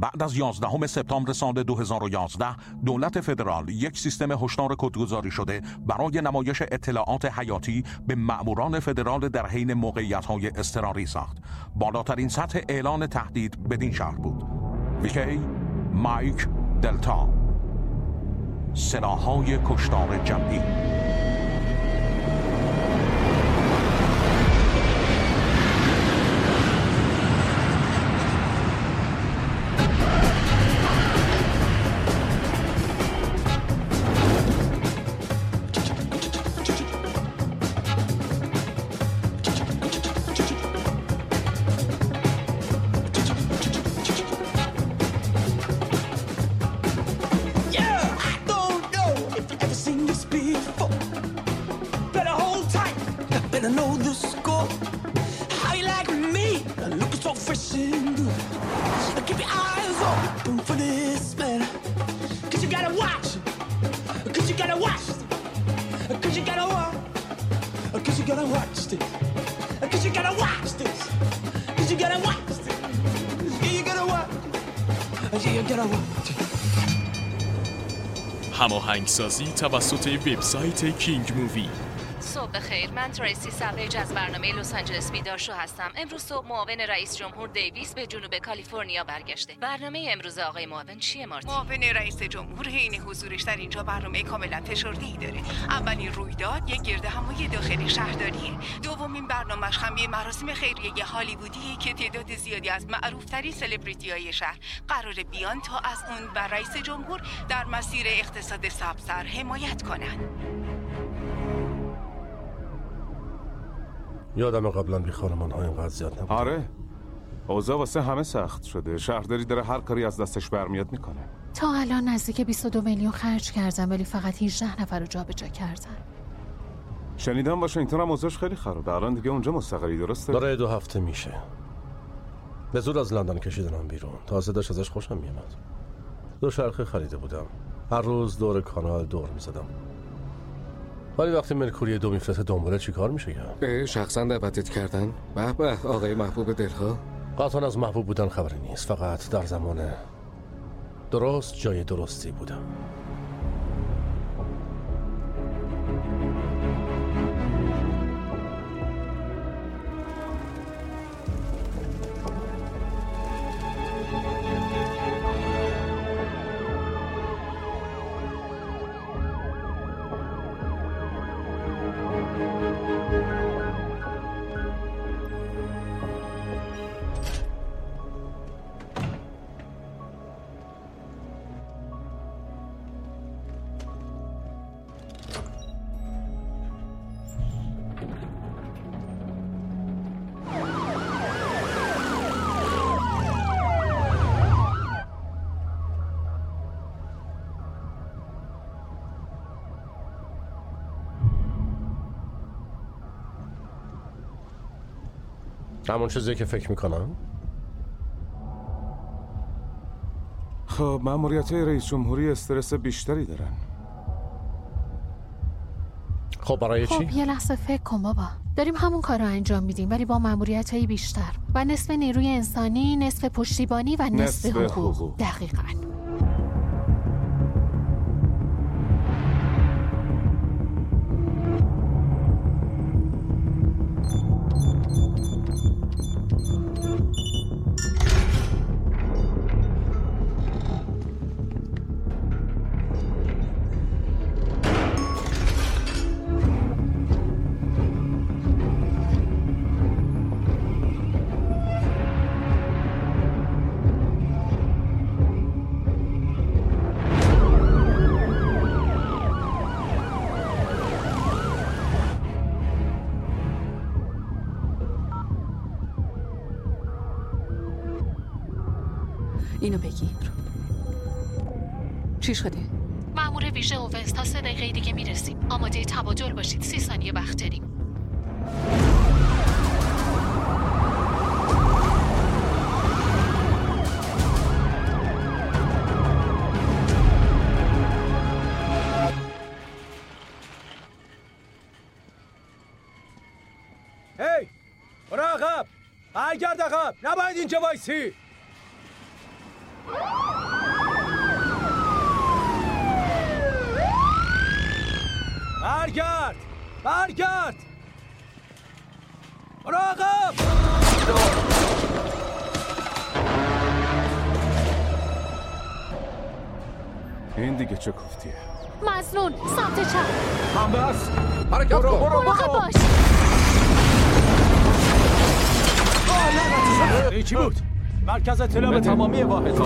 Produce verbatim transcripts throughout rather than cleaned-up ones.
بعد از یازدهم سپتامبر سال دو هزار و یازده دولت فدرال یک سیستم هشدار کدگذاری شده برای نمایش اطلاعات حیاتی به مأموران فدرال در حین موقعیت‌های اضطراری ساخت. بالاترین سطح اعلان تهدید بدین شهر بود: ویکی، مایک، دلتا. سلاح‌های کشتار جمعی. هماهنگسازی توسط وبسایت کینگ مووی. صبح بخیر، من تریسی سویج از برنامه لس آنجلس بیدار شو هستم. امروز صبح معاون رئیس جمهور دیویس به جنوب کالیفرنیا برگشته. برنامه امروز آقای معاون چیه مارتی؟ معاون رئیس جمهور حین حضورش در اینجا برنامه کاملا فشرده‌ای داره. اولین رویداد یک گرد همایی داخلی شهرداریه. دومین برنامه‌اش هم یه مراسم خیریه هالیوودیه که تعداد زیادی از معروف‌ترین سلبریتی‌های شهر قرار بیان تا از اون و رئیس جمهور در مسیر اقتصاد سبزتر حمایت کنن. یادم قبلا بی خانمان‌ها اینقدر زیاد نبود. آره، اوضاع واسه همه سخت شده. شهرداری داره هر کاری از دستش برمیاد میکنه. تا الان نزدیک بیست و دو میلیون خرج کردم ولی فقط هجده نفر رو جابجا کردن. شنیدم واشنگتن هم اوضاعش خیلی خرابه. الان دیگه اونجا مستقری، درسته؟ داره دو هفته میشه. به زور از لندن کشیدنم بیرون. تازه داشت ازش خوشم میومد. دو شرخه خریده بودم. هر روز دور کانال دور میزدم. ولی وقتی مرکوری دو میفرسته دنباله چی کار میشه کرد؟ شخصا دعوتت کردن؟ به به آقای محبوب دلها. قطعا از محبوب بودن خبری نیست، فقط در زمان درست جای درستی بودم. همون چیزی که فکر میکنم. خب ماموریت‌های رئیس جمهوری استرس بیشتری دارن. خب برای چی؟ خب یه لحظه فکر کن بابا. داریم همون کار رو انجام میدیم ولی با ماموریت‌های بیشتر و نصف نیروی انسانی، نصف پشتیبانی و نصف, نصف حقوق. حقوق دقیقاً. اینو بگیر. چی شده؟ مأمور ویژه اوونس تا سه دقیقه دیگه میرسیم. آماده تبادل باشید. سی ثانیه وقت داریم. هی! برو عقب! برگرد عقب! نباید اینجا وایسی! برگرد برگرد مراقب. این دیگه چه کوفتیه؟ مظنون سمت چپ. هم بس حرکت کن. مراقب باش. این چی بود؟ مرکز اطلاع به تمامی واحدها.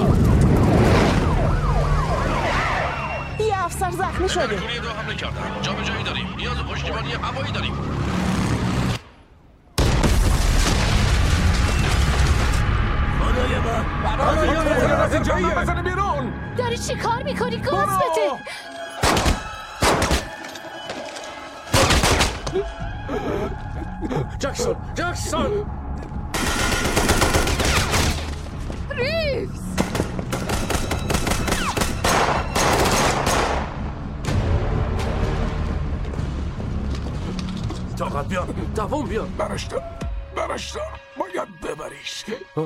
یه افسر زخمی شده. گروه دو حمله کردن. جابجایی داریم. نیاز پشتیبانی هوایی داریم. خدای من. از اینجا بزنه بیرون. داری چی کار میکنی؟ گاز بده. جکسون جکسون ریوز. طاقت بیار دوام بیار. برش دار برش دار باید ببریش.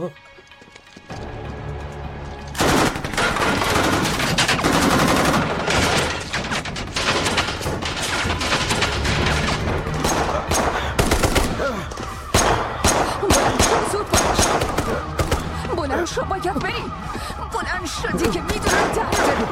بلند شو باید بریم. بلند شدی که میدونم تحته.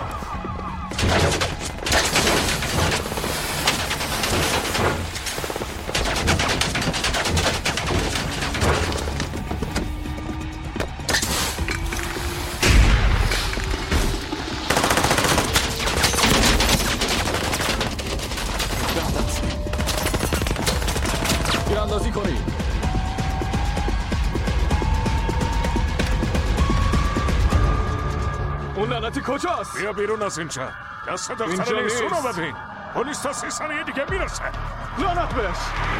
تیراندازی کنی. اون لعنتی کجاست؟ بیا بیرون از اینجا. دست دختر نیستون رو ببین. پلیس تا سی ثانیه دیگه میرسه. لعنت بهش.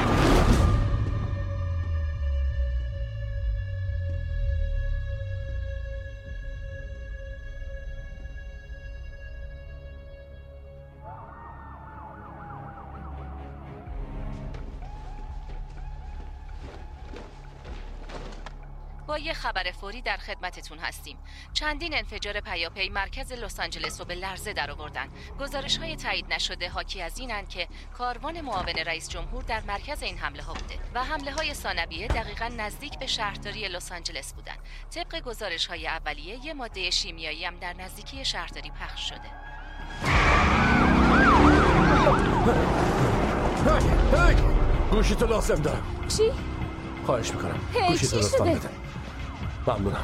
با یه خبر فوری در خدمتتون هستیم. چندین انفجار پیاپی مرکز لس آنجلس رو به لرزه درآوردن. گزارش‌های تایید نشده حاکی از اینن که کاروان معاون رئیس جمهور در مرکز این حمله ها بوده و حمله های ثانویه دقیقاً نزدیک به شهرداری لس آنجلس بودن. طبق گزارش‌های اولیه یه ماده شیمیایی هم در نزدیکی شهرداری پخش شده. هی هی گوشی تو لازم دارم. چی؟ خواهش میکنم هی گوشی تو چی لطفاً شده؟ بده. ممنونم.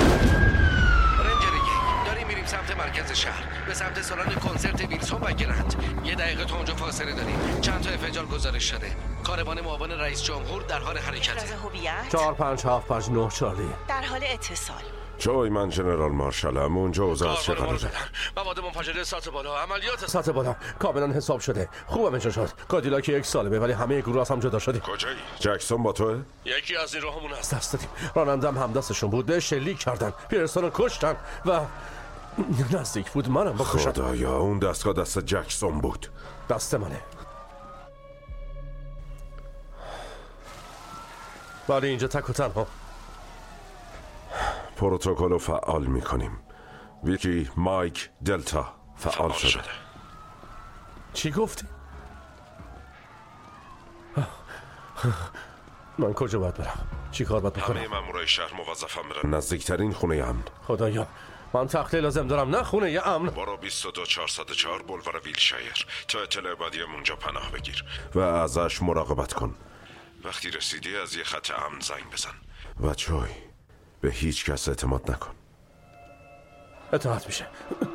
رنجر یک داریم میریم سمت مرکز شهر به سمت سالن کنسرت ویلسون و گرند. یه دقیقه تا اونجا فاصله داریم. چند تا انفجار گزارش شده. کاروان معاون رئیس جمهور در حال حرکته. راز هویت چهار پنج هفت پنج نه چارلی. در حال اتصال. جوی من جنرال مارشالم. اونجا اوضاع از چه قراره؟ مواد منفجره سطح بالا عملیات سطح بالا کاملا حساب شده. خوبم اینجا شد. کادیلاک یک سالمه ولی همه گروه از هم جدا شدیم. کجایی؟ جکسون با توه؟ یکی از این راهمون هست. دست دادیم. رانندم هم دستشون بود. به شلیک کردن. پیرسون رو کشتن و نزدیک بود منم بکشن. خدایا اون دستگاه دست جکسون بود. دست منه. ولی اینجا تک و تنها. پروتکل رو فعال میکنیم. ویکی مایک دلتا فعال, فعال شده. شده چی گفتی؟ من کجا باید برم؟ چی کار باید بکنم؟ همه مامورای شهر موظفم برن نزدیکترین خونه امن. خدایا من تخلیه لازم دارم. نه خونه یه امن. برو بیست و دو چهارصد و چهار بولوار ویلشایر تا اطلاع بعدیم اونجا پناه بگیر و ازش مراقبت کن. وقتی رسیدی از یه خط امن زنگ بزن و چوی به هیچ کس اعتماد نکن. اطاعت میشه.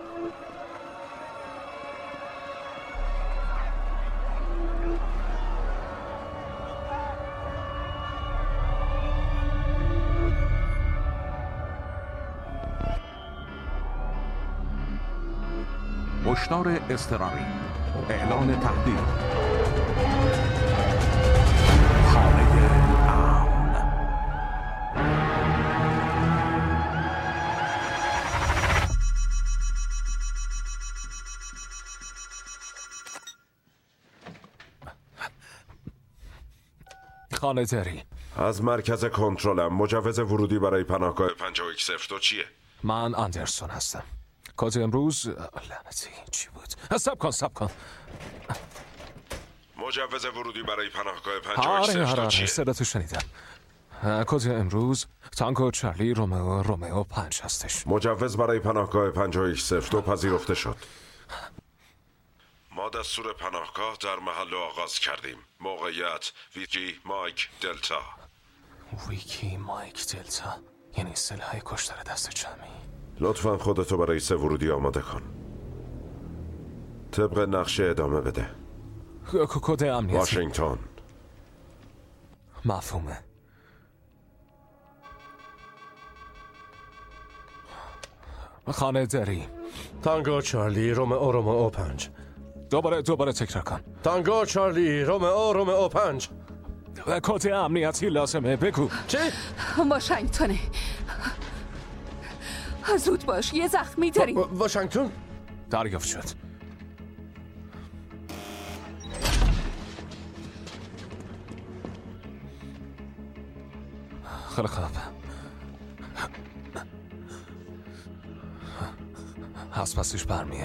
هشدار اضطراری. اعلان تهدید. خانه امن. خانه تری از مرکز کنترلم مجوز ورودی برای پناهگاه پنجاه و یک صفر دو چیه؟ من اندرسون هستم. کد امروز لعنتی چی بود؟ سب کن سب کن. مجوز ورودی برای پناهگاه پنج آره و آره آره چیه؟ صدا تو شنیدم. کد امروز تانگو چارلی رومئو رومئو پنج هستش. مجوز برای پناهگاه پنج و صفر دو پذیرفته شد. ما دستور پناهگاه در محل آغاز کردیم. موقعیت ویکی مایک دلتا. ویکی مایک دلتا یعنی سلاح کشتار دست جمعی. لطفا خودتو برای سه ورودی آماده کن. طبق نقشه ادامه بده. کد امنیتی واشنگتن. مفهومه. خانه داری. تانگو چارلی رومئو رومئو پنج. دوباره دوباره تکرار کن. تانگو چارلی رومئو رومئو پنج. کد امنیتی لازمه بگو. چی؟ واشنگتنه. زود باش یه زخمی داریم. واشنگتن؟ دریافت شد. خیلی خوب. از پسش برمیایی.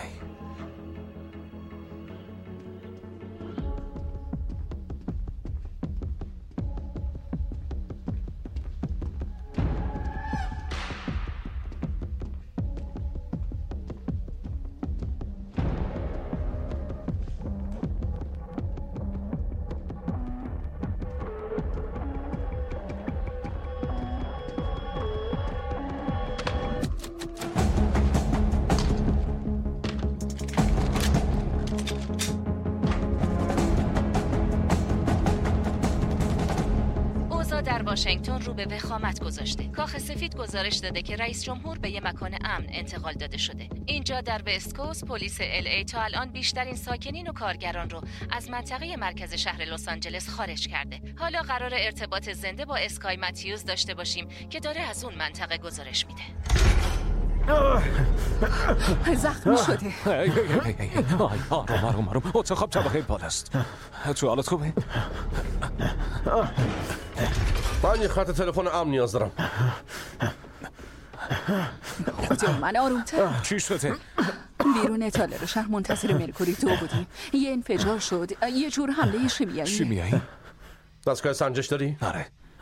واشنگتن رو به وخامت گذاشته. کاخ سفید گزارش داده که رئیس جمهور به یه مکان امن انتقال داده شده. اینجا در وست کوست پلیس ال ای تا الان بیشترین ساکنین و کارگران رو از منطقه مرکز شهر لس آنجلس خارج کرده. حالا قرار ارتباط زنده با اسکای متیوز داشته باشیم که داره از اون منطقه گزارش میده. زخمی شده. آی آروم آروم آروم. اتاق طبقه بالاست. تو حالت خوبه؟ من یه خط تلفن امن نیاز دارم. خدا من آرومتر. چی شده؟ بیرون تالر شهر منتظر مرکوری دو بودیم. یه انفجار شد. یه جور حمله شیمیایی. شیمیایی؟ دستگاه سنجش داری؟ آره.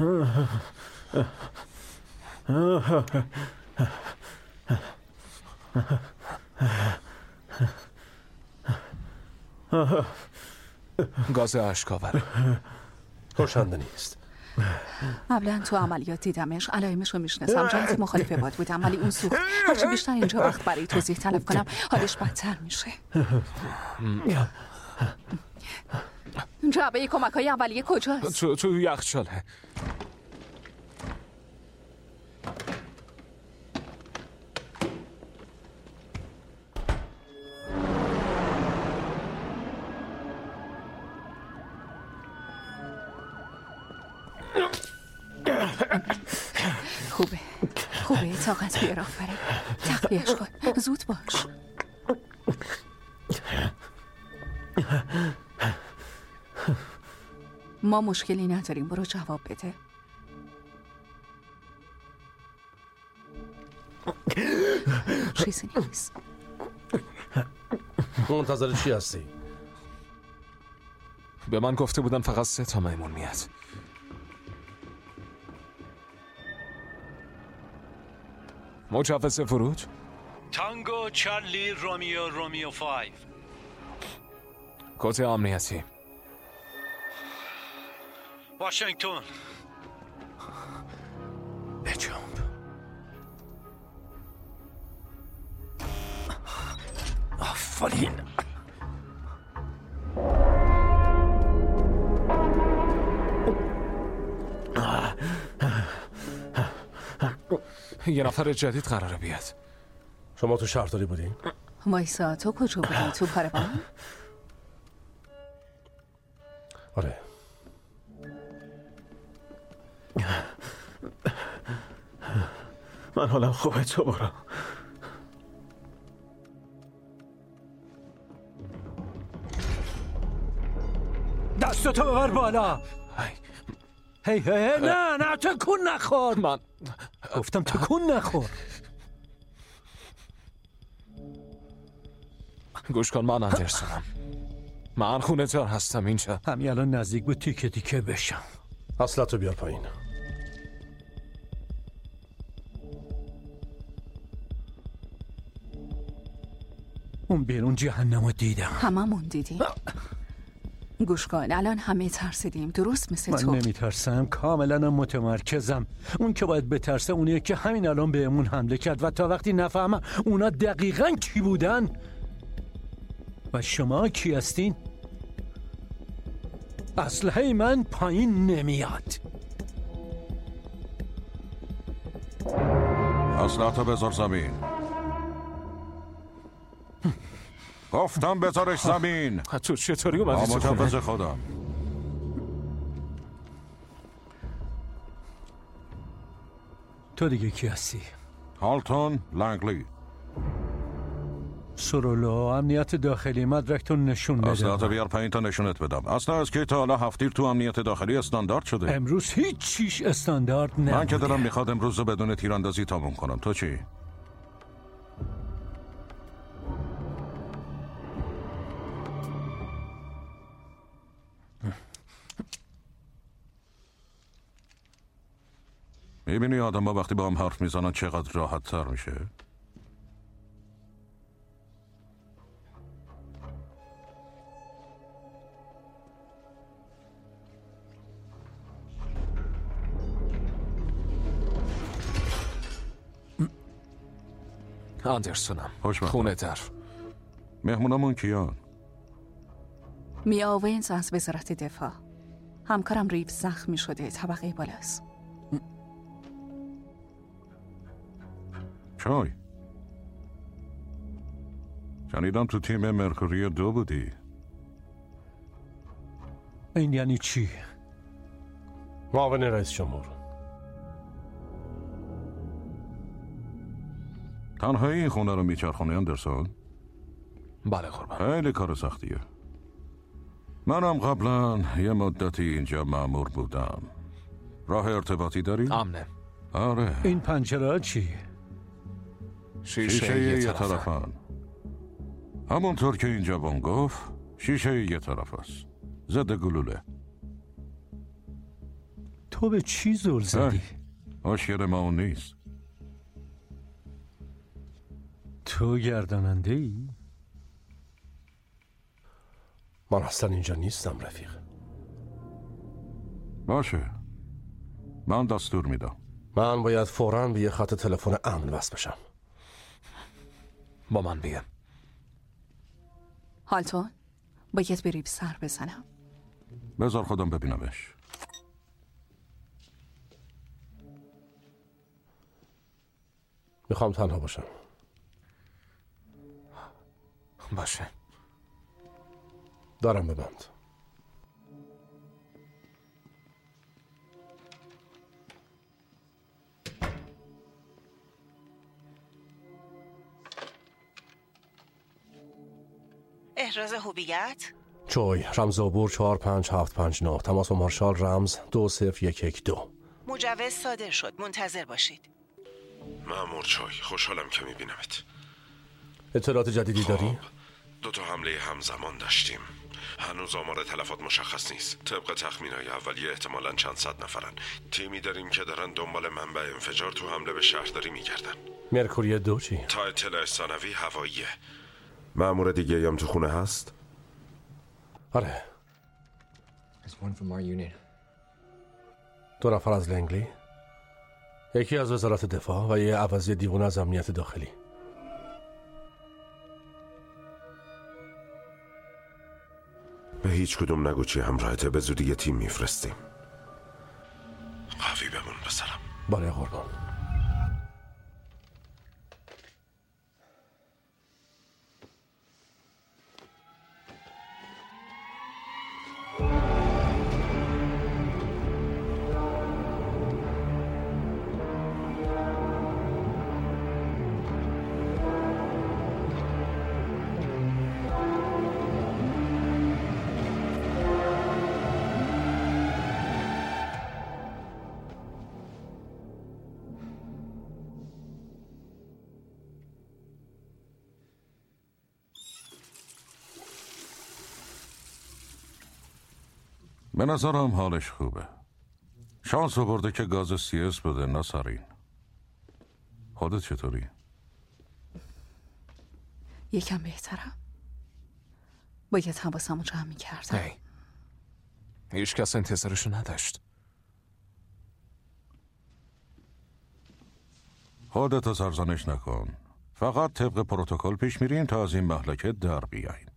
گاز اشکاور. کشنده نیست. قبلا تو عملیات دیدمش. علائمش رو میشناسم. جهت مخالف باد بودم ولی اون سوخت. هرچی بیشتر اینجا وقت برای توضیح طلب کنم حالش بدتر میشه. جعبه کمک‌های اولیه کجاست؟ تو تو یخچاله. خوبه خوبه طاقت بیار. آفرین. تقویهش کن. زود باش. ما مشکلی نداریم. برو جواب بده. چیزی نیست. منتظر چی هستی؟ به من گفته بودن فقط سه تا میمون میاد. مجوز ورود؟ تانگو چارلی رومیو رومیو پنج. کد امنیتی واشنگتن. بجنب. آفرین. یه نفر جدید قراره بیاد. شما تو شهرداری بودین؟ وایسا تو کجا بودی؟ تو کاروان؟ آره. من حالم خوبه. تو برو. دستتو ببر بالا. هی هی هی نه نه تکون نخور. من گفتم تکون نخور. گوش کن، من اندرسونم. من خونه دار هستم اینجا. همین الان نزدیک بود تیکه تیکه بشم. اصلتو بیار پایین. اون بیرون جهنمو دیدم. هممون دیدیم. گوش کن، الان همه ترسیدیم، درست مثل من تو. من نمیترسم، کاملا متمرکزم. اون که باید بترسه اونیه که همین الان بهمون حمله کرد و تا وقتی نفهمم اونا دقیقاً کی بودن. و شما کی هستین؟ اسلحه من پایین نمیاد. اسلحه بذار زمین. گفتم بذارش زمین. تو چطوری اومدی تو خونه؟ مجوز خودم. تو دیگه کی هستی؟ هالتون لنگلی. سرولو، امنیت داخلی، مدرکتون نشون بده. اسلحه بیار پایین تا نشونت بدم. اصلا از که تا حالا هفتیر تو امنیت داخلی استاندارد شده. امروز هیچ چیش استاندارد نبوده. من که دارم میخواد امروز رو بدون تیراندازی تموم کنم. تو چی؟ میبینی آدم ها وقتی با هم حرف میزنن چقدر راحت تر میشه؟ اندرسونم. خوشمخت. خونه در. مهمونمون کیان؟ میا وینز از وزارت دفاع. همکارم ریو زخمی شده، طبقه بالاست. چای شنیدم تو تیم مرکوری دو بودی. این یعنی چی؟ معاون رئیس جمهور. تنهایی این خونه رو میچرخونی اندرسون؟ بله قربان. خیلی کار سختیه. منم قبلا یه مدتی اینجا مأمور بودم. راه ارتباطی داری؟ امنه. آره. این پنجره چی؟ شیشه, شیشه یه, یه طرفن. همونطور که اینجا بان گفت شیشه یه طرف است. ضد گلوله. تو به چی زل زدی؟ مشکل ما اون نیست. تو گرداننده ای؟ من اصلا اینجا نیستم رفیق. باشه، من دستور میدم. من باید فوراً به یه خط تلفن امن وصل بشم. با من بیا. هالتون باید بری سر بزنم. بذار خودم ببینمش. میخوام تنها باشم. باشه. دارم ببند. احراز هویت؟ چوی، رمز عبور چهار پنج هفت پنج نه. تماس با مارشال رمز دو صفر یک یک دو. مجوز صادر شد، منتظر باشید. مأمور چوی، خوشحالم که میبینمت. اطلاعات جدیدی خب. داری؟ دو تا حمله همزمان داشتیم. هنوز آمار تلفات مشخص نیست. طبق تخمینای اولیه احتمالاً چند صد نفرن. تیمی داریم که دارن دنبال منبع انفجار تو حمله به شهرداری میگردن. مرکوری دو چی؟ تا اطلاع ثانوی هواییه. مأمور دیگه هم تو خونه هست؟ آره. دو نفر از لنگلی، یکی از وزارت دفاع و یه عوضی دیوونه از امنیت داخلی. به هیچ کدوم نگو چی همراهته. به زودی یه تیم میفرستیم. قوی بمون بسرم. بله قربان. به نظرم حالش خوبه. شانس آورده که گاز سی اس بده نه سارین. خودت چطوری؟ یکم بهترم. باید حواسمو جمع می‌کردم. هی هیچ کس انتظارشو نداشت. خودت سرزنش نکن. فقط طبق پروتکل پیش میریم تا از این مهلکه در بیاییم.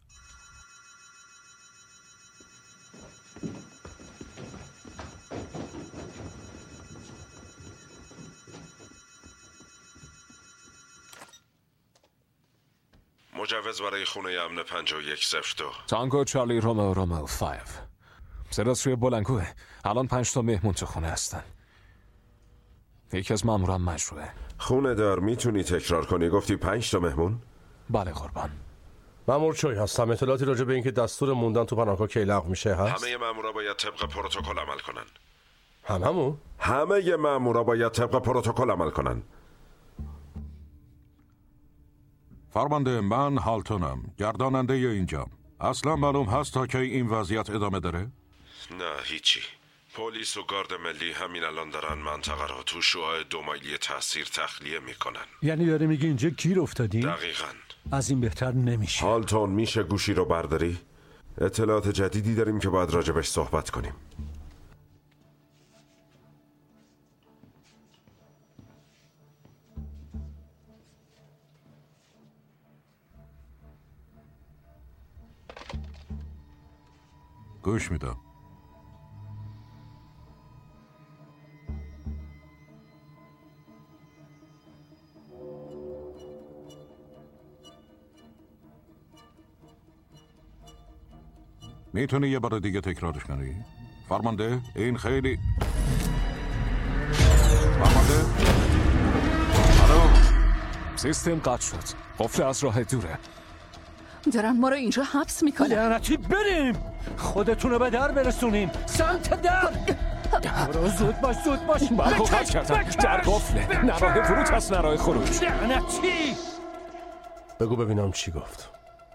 مجوز برای خونه امن پنجاه و یک صفر دو. تانگو چارلی رومئو رومئو پنج. صدات روی بلندگوه. الان پنج تا مهمون تو خونه هستن. یکی از ماموران مجروحه. خونه دار میتونی تکرار کنی؟ گفتی پنج تا مهمون؟ بله قربان. مامور چوی هستم. اطلاعاتی راجع به اینکه دستور موندن تو پناهگاه کی لغو میشه هست؟ همه مامورا باید طبق پروتکل عمل کنن. هممون؟ همه مامورا باید طبق پروتکل عمل کنن. فرمانده، من هالتونم، گرداننده اینجام. اصلا معلوم هست تا کی این وضعیت ادامه داره؟ نه هیچی. پلیس و گارد ملی همین الان دارن منطقه را تو شعاع دو مایلی تاثیر تخلیه میکنن. یعنی داره میگه اینجا گیر افتادیم؟ دقیقاً. از این بهتر نمیشه. هالتون میشه گوشی رو برداری؟ اطلاعات جدیدی داریم که باید راجبش صحبت کنیم. گوش میدم. میتونی یه بار دیگه تکرارش کنی؟ فرمانده این خیلی فرمانده الو سیستم قطع شد. قفل از راه دوره. دارن ما رو اینجا حبس میکنن. لعنتی بریم. خودتونو به در برسونین. سمت در. برو زود باش زود باش. من قفل کردم. در قفله. نه راه ورود هست نه راه خروج. لعنتی. بگو ببینم چی گفت.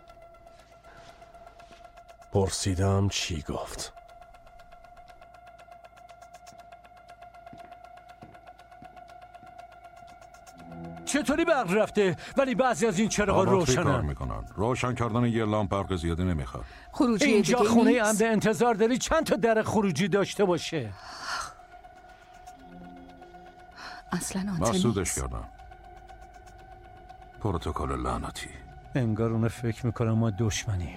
پرسیدم چی گفت. چطوری برق رفته ولی بعضی از این چراغا روشنن؟ میکنن. روشن کردن یه لامپ برق زیادی نمیخواد. خروجی اینجا دیگه خونه نیست. امن انتظار داری چند تا در خروجی داشته باشه؟ اصلا آنتن مسدودش کردم. پروتکل لعنتی. انگار اونه فکر میکنم ما دشمنیم.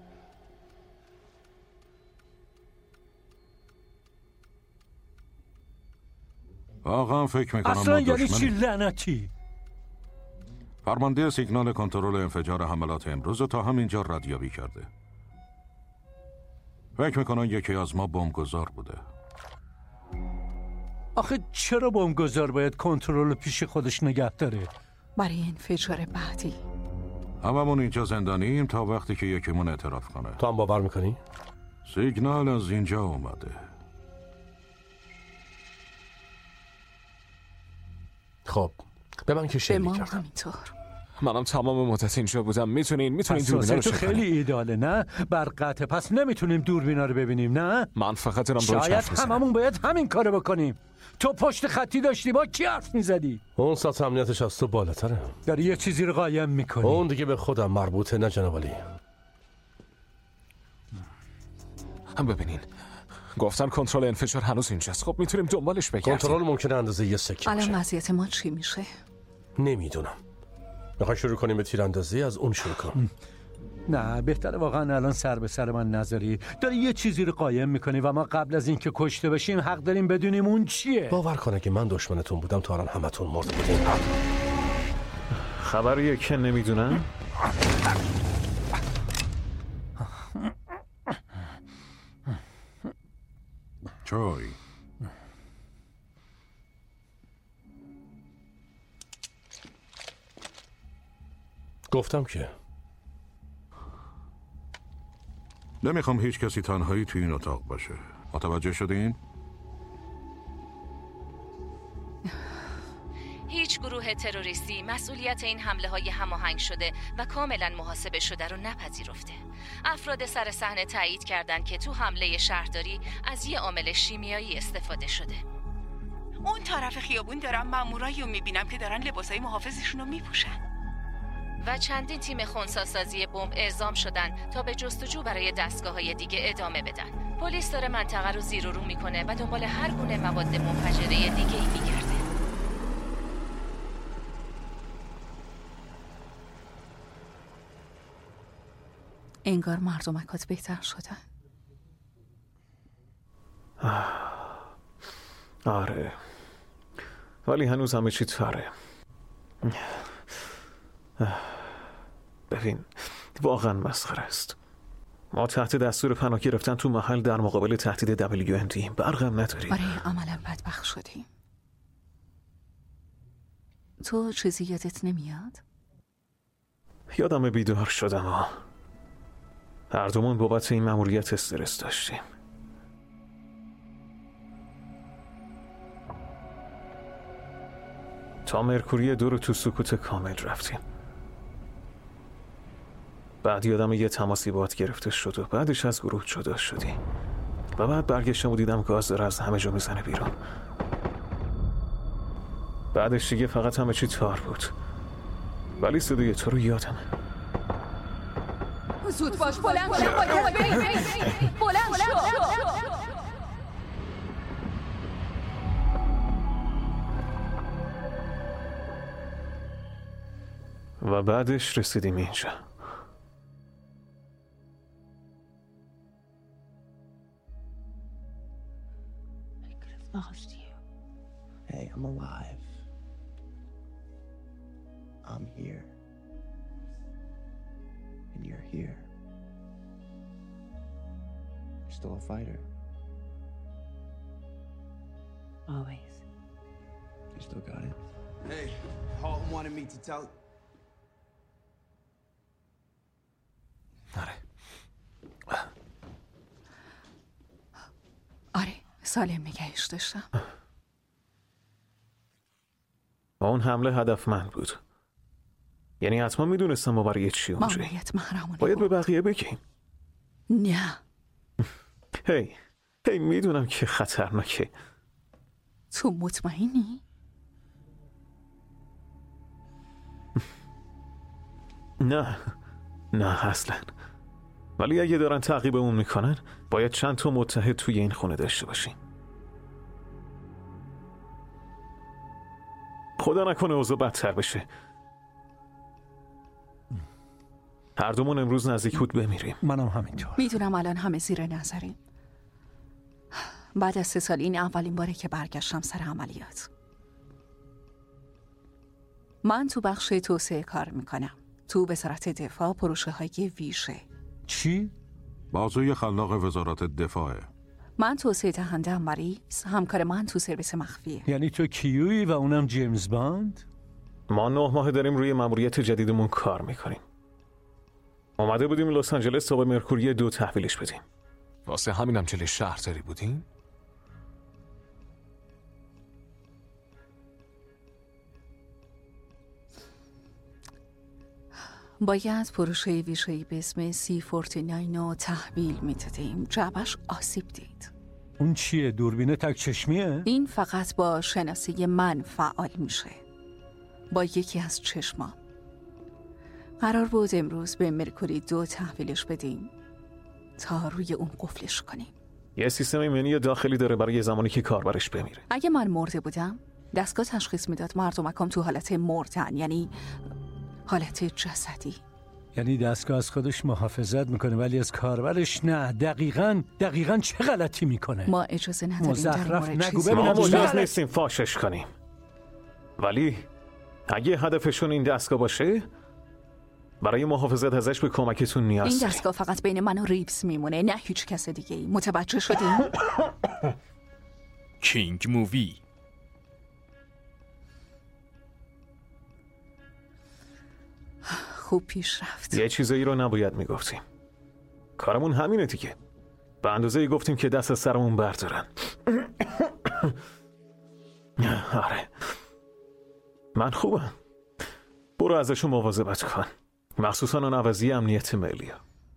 واقعا فکر میکنم اصلا ما یعنی دشمنیم. چی لعنتی؟ فرمانده سیگنال کنترل انفجار حملات امروز تا همینجا ردیابی کرده. فکر میکنن یکی از ما بمبگذار بوده. آخه چرا بمبگذار باید کنترل پیش خودش نگه داره؟ برای انفجار بعدی. هممون اینجا زندانیم تا وقتی که یکیمون اعتراف کنه. تو هم باور میکنی؟ سیگنال از اینجا اومده. خب به من که شلیک به ما کردم. همینطور. منم تمام مدت اینجا بودم. میتونین میتونین دوربینا رو تو چک خیلی کنین. ایداله نه؟ برقطع پس نمیتونیم دوربینا رو ببینیم نه؟ من فقط دارم روی شاید حرف میزنم. هممون باید همین کارو بکنیم. تو پشت خطی داشتی با کی حرف میزدی؟ اون سطح امنیتش از تو بالاتره. داری یه چیزی رو قایم میکنی. اون دیگه به خودم مربوطه نه جناب علی. هم ببینین گفتن کنترل انفجار هنوز اینجاست. خب میتونیم دنبالش بگردیم. کنترل ممکنه اندازه یه سکه الان باشه. وضعیت ما چی میشه؟ نمیدونم. میخوای شروع کنیم به تیراندازی؟ از اون شروع کن. نه بهتره واقعا الان سر به سر من نذاری. داری یه چیزی رو قایم میکنی و ما قبل از اینکه کشته بشیم حق داریم بدونیم اون چیه. باور کنه که من دشمنتون بودم تا الان همتون مرده بودین. خبریه که نمیدونن؟ چای گفتم که نمیخوام هیچ کسی تنهایی توی این اتاق باشه. متوجه شدین؟ هیچ گروه گروه تروریستی مسئولیت این حمله های هماهنگ شده و کاملا محاسبه شده رو نپذیرفته. افراد سر صحنه تایید کردند که تو حمله شهرداری از یه عامل شیمیایی استفاده شده. اون طرف خیابون دارم مامورایی رو میبینم که دارن لباسای محافظشون رو میپوشن و چندین تیم خنثی‌سازی بمب اعزام شدن تا به جستجو برای دستگاه‌های دیگه ادامه بدن. پلیس داره منطقه رو زیر و رو میکنه و دنبال هر گونه مواد منفجره دیگه‌ای میگرده. انگار مردمکات بهتر شدن. آره، ولی هنوز همه چی تاره. ببین، واقعا مسخره است. ما تحت دستور پناه گرفتن تو محل در مقابل تهدید دبلیو ام دی برقم نداریم. آره، عملا بدبخت شدیم. تو چیزی یادت نمیاد؟ یادم بیدار شدم ها. هر دومون بابت این مأموریت استرس داشتیم. تا مرکوری دو رو تو سکوت کامل رفتیم. بعد یادم یه تماسی باهات گرفته شد و بعدش از گروه جدا شدی و بعد برگشتم و دیدم گاز داره از همه جا میزنه بیرون. بعدش دیگه فقط همه چی تار بود، ولی صدای تو رو یادمه. زود باش، بلند شو، بلند شو. و بعدش رسیدیم اینجا. Lost you. Hey, I'm alive. I'm here. And you're here. You're still a fighter. Always. You still got it. Hey, Halton wanted me to tell... آره. آره، سالم نگهش داشتم. اون حمله هدفمند بود. یعنی حتما میدونستم ما برای چی اونجایی. ماموریت محرمانه باید به بقیه بگیم. نه. هی هی میدونم که خطرناکه. تو مطمئنی؟ نه نه اصلا. ولی اگه دارن تعقیبمون میکنن باید چند تا متحد توی این خونه داشته باشیم. خدا نکنه اوضاع بدتر بشه. هر دومون امروز نزدیک بود بمیریم. منم همینطور. میدونم الان همه زیر نظریم. بعد از سه سال این اولین باره که برگشتم سر عملیات. من تو بخش توسعه کار میکنم. تو وزارت دفاع پروژه های ویژه. چی؟ بازوی خلاق وزارت دفاعه. من توسعه دهنده مریض، همکار من تو سرویس مخفیه. یعنی تو کیویی و اونم جیمز باند؟ ما نه ماه داریم روی مأموریت جدیدمون کار میکنیم. اومده بودیم لس آنجلس تا به مرکوری دو تحویلش بدیم. واسه همینم جلوی شهرداری بودیم؟ باید پروژه ویژه‌ای به اسم سی چهل و نه رو تحویل میدادیم. جعبش آسیب دید. اون چیه؟ دوربین تک چشمیه؟ این فقط با شناسه من فعال میشه، با یکی از چشمام. قرار بود امروز به مرکوری دو تحویلش بدیم تا روی اون قفلش کنیم. یه سیستم ایمنی داخلی داره برای زمانی که کاربرش بمیره. اگه من مرده بودم دستگاه تشخیص میداد مردمکم تو حالت مردن، یعنی حالت جسدی. یعنی دستگاه از خودش محافظت میکنه ولی از کاربرش نه. دقیقاً دقیقاً چه غلطی میکنه؟ ما اجازه نداریم مزخرف نگو. ما مجاز نیستیم فاشش کنیم، ولی اگه هدفشون این دستگاه باشه برای محافظت ازش به کمکتون نیاز این داریم. دستگاه فقط بین من و ریبز میمونه، نه هیچ کس دیگه ای. متوجه شدیم؟ کینگ مووی. خوب پیش رفت. یه چیزایی رو نباید میگفتیم. کارمون همینه دیگه. به اندازه گفتیم که دست از سرمون بردارن. آره. من خوبم. برو ازشون مواظبت کن، مخصوصا اون عوضی امنیت ملی.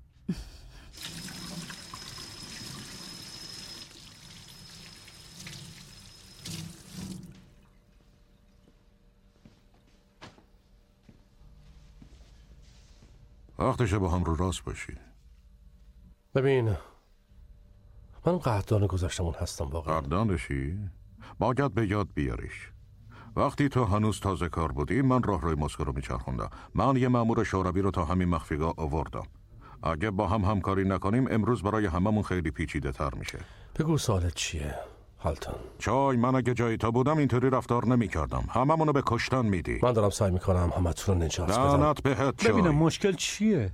وقتشه با هم رو راست باشی. ببین من قدردان گذشتمون هستم واقعا. قدردانشی؟ باید به یاد بیاریش. وقتی تو هنوز تازه کار بودی من راه روی مسکو رو میچرخوندم. من یه مأمور شوروی رو تا همین مخفیگاه آوردم. اگه با هم همکاری نکنیم امروز برای هممون خیلی پیچیده تر میشه. بگو سوالت چیه هالتون؟ چای، من اگه جای تا بودم اینطوری رفتار نمی کردم. هممونو به کشتن میدی. من دارم سعی میکنم همتون رو نجات بدم. لعنت بهت چای. ببینم مشکل چیه؟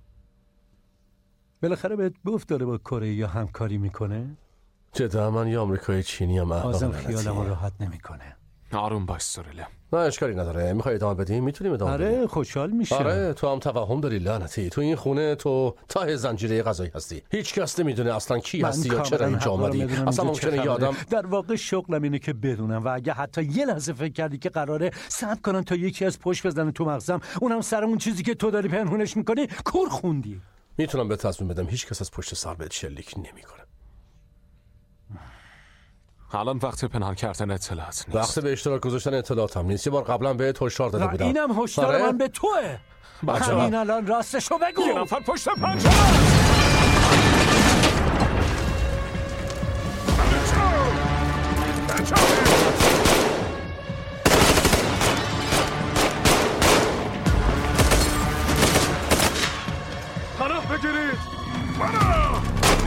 بالاخره بهت گفت داره با کره یا همکاری میکنه؟ جدا من یه آمریکایی چینی هم احمق بازم لعنتی. خیالمو راحت نمیکنه. آروم باش سوریله. نه اشکالی نداره. میخوای ادامه بدیم؟ میتونیم ادامه آره بدیم. خوشحال میشه. آره تو هم توهم داری لعنتی. تو این خونه تو ته زنجیره غذایی هستی. هیچ کس نمیدونه اصلا کی هستی یا چرا اینجا اومدی. اصلا ممکنه یه آدم در واقع شغلم اینه که بدونم و اگه حتی یه لحظه فکر کردی که قراره صبر کنن تا یکی از پشت بزنه تو مغزم، اونم سر اون چیزی که تو داری پنهونش میکنی، کور خوندی. میتونم به تصمیم بدم هیچ کس از پشت سر بهت شلیک نمیکنه. الان وقت پنهان کردن اطلاعات نیست. وقت به اشتراک گذاشتن اطلاعات هم نیست. یه بار قبلا بهت هشدار داده بودم. اینم هشدار آره؟ من به توه. همین الان راستشو بگو. یه نفر پشت پنجره. پناه بگیرید. پناه.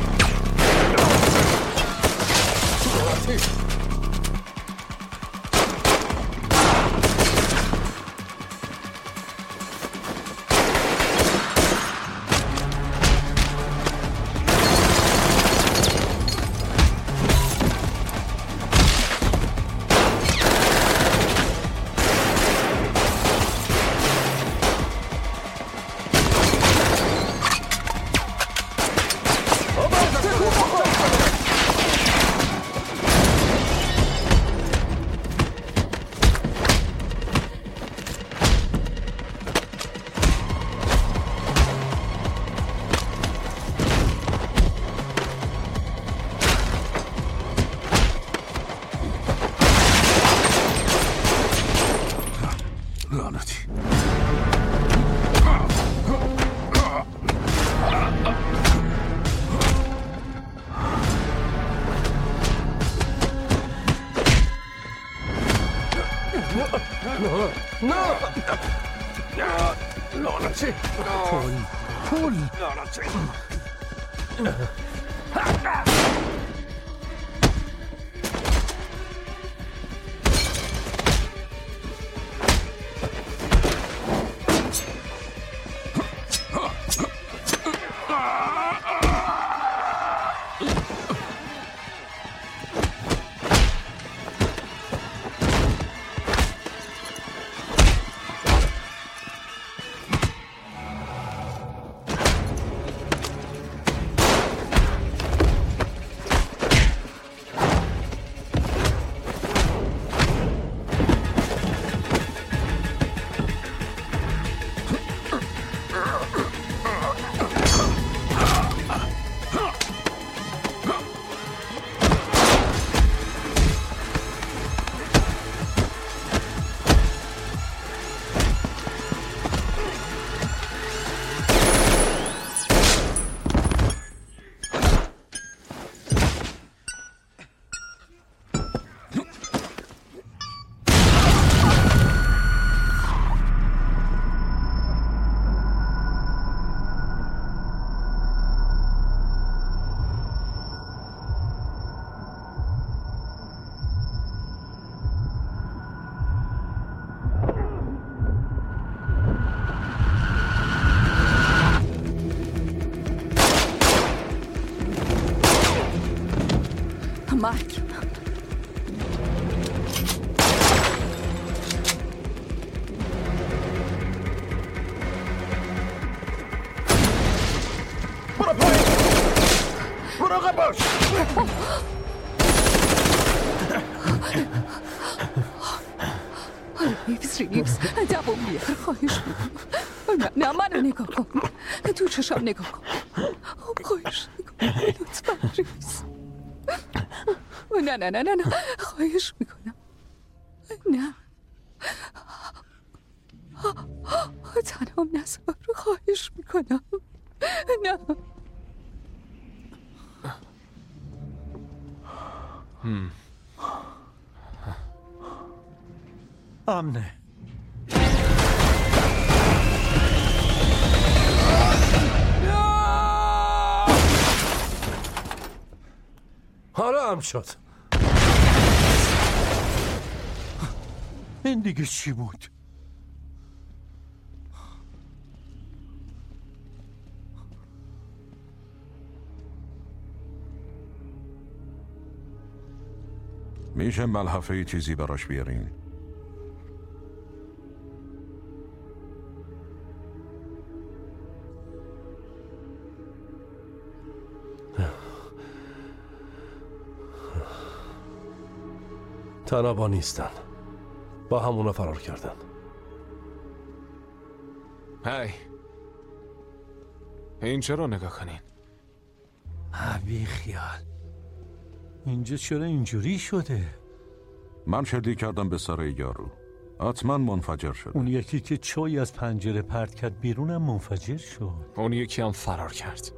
لعنتی پول پول لعنتی مایک برو پایین مراقب باش بیبی ویپس دوام بیار خواهش میکنم. نه نه منو نگاه کن، تو چشم نگاه کن، خواهش میکنم لطفا ریپس. نه نه نه نه نه خواهش میکنم. نه تنهام نذار، خواهش میکنم. نه امنه. حالا هم شد. این دیگه چی بود؟ میشه ملحفه چیزی براش بیارین؟ تنها با نیستن، با همونا فرار کردن. هی این چرا نگاه کنین؟ بی خیال. اینجا چرا اینجوری شده؟ من شلیک کردم به سر یارو، حتما منفجر شد. اون یکی که چای از پنجره پرت کرد بیرونم منفجر شد. اون یکی هم فرار کرد.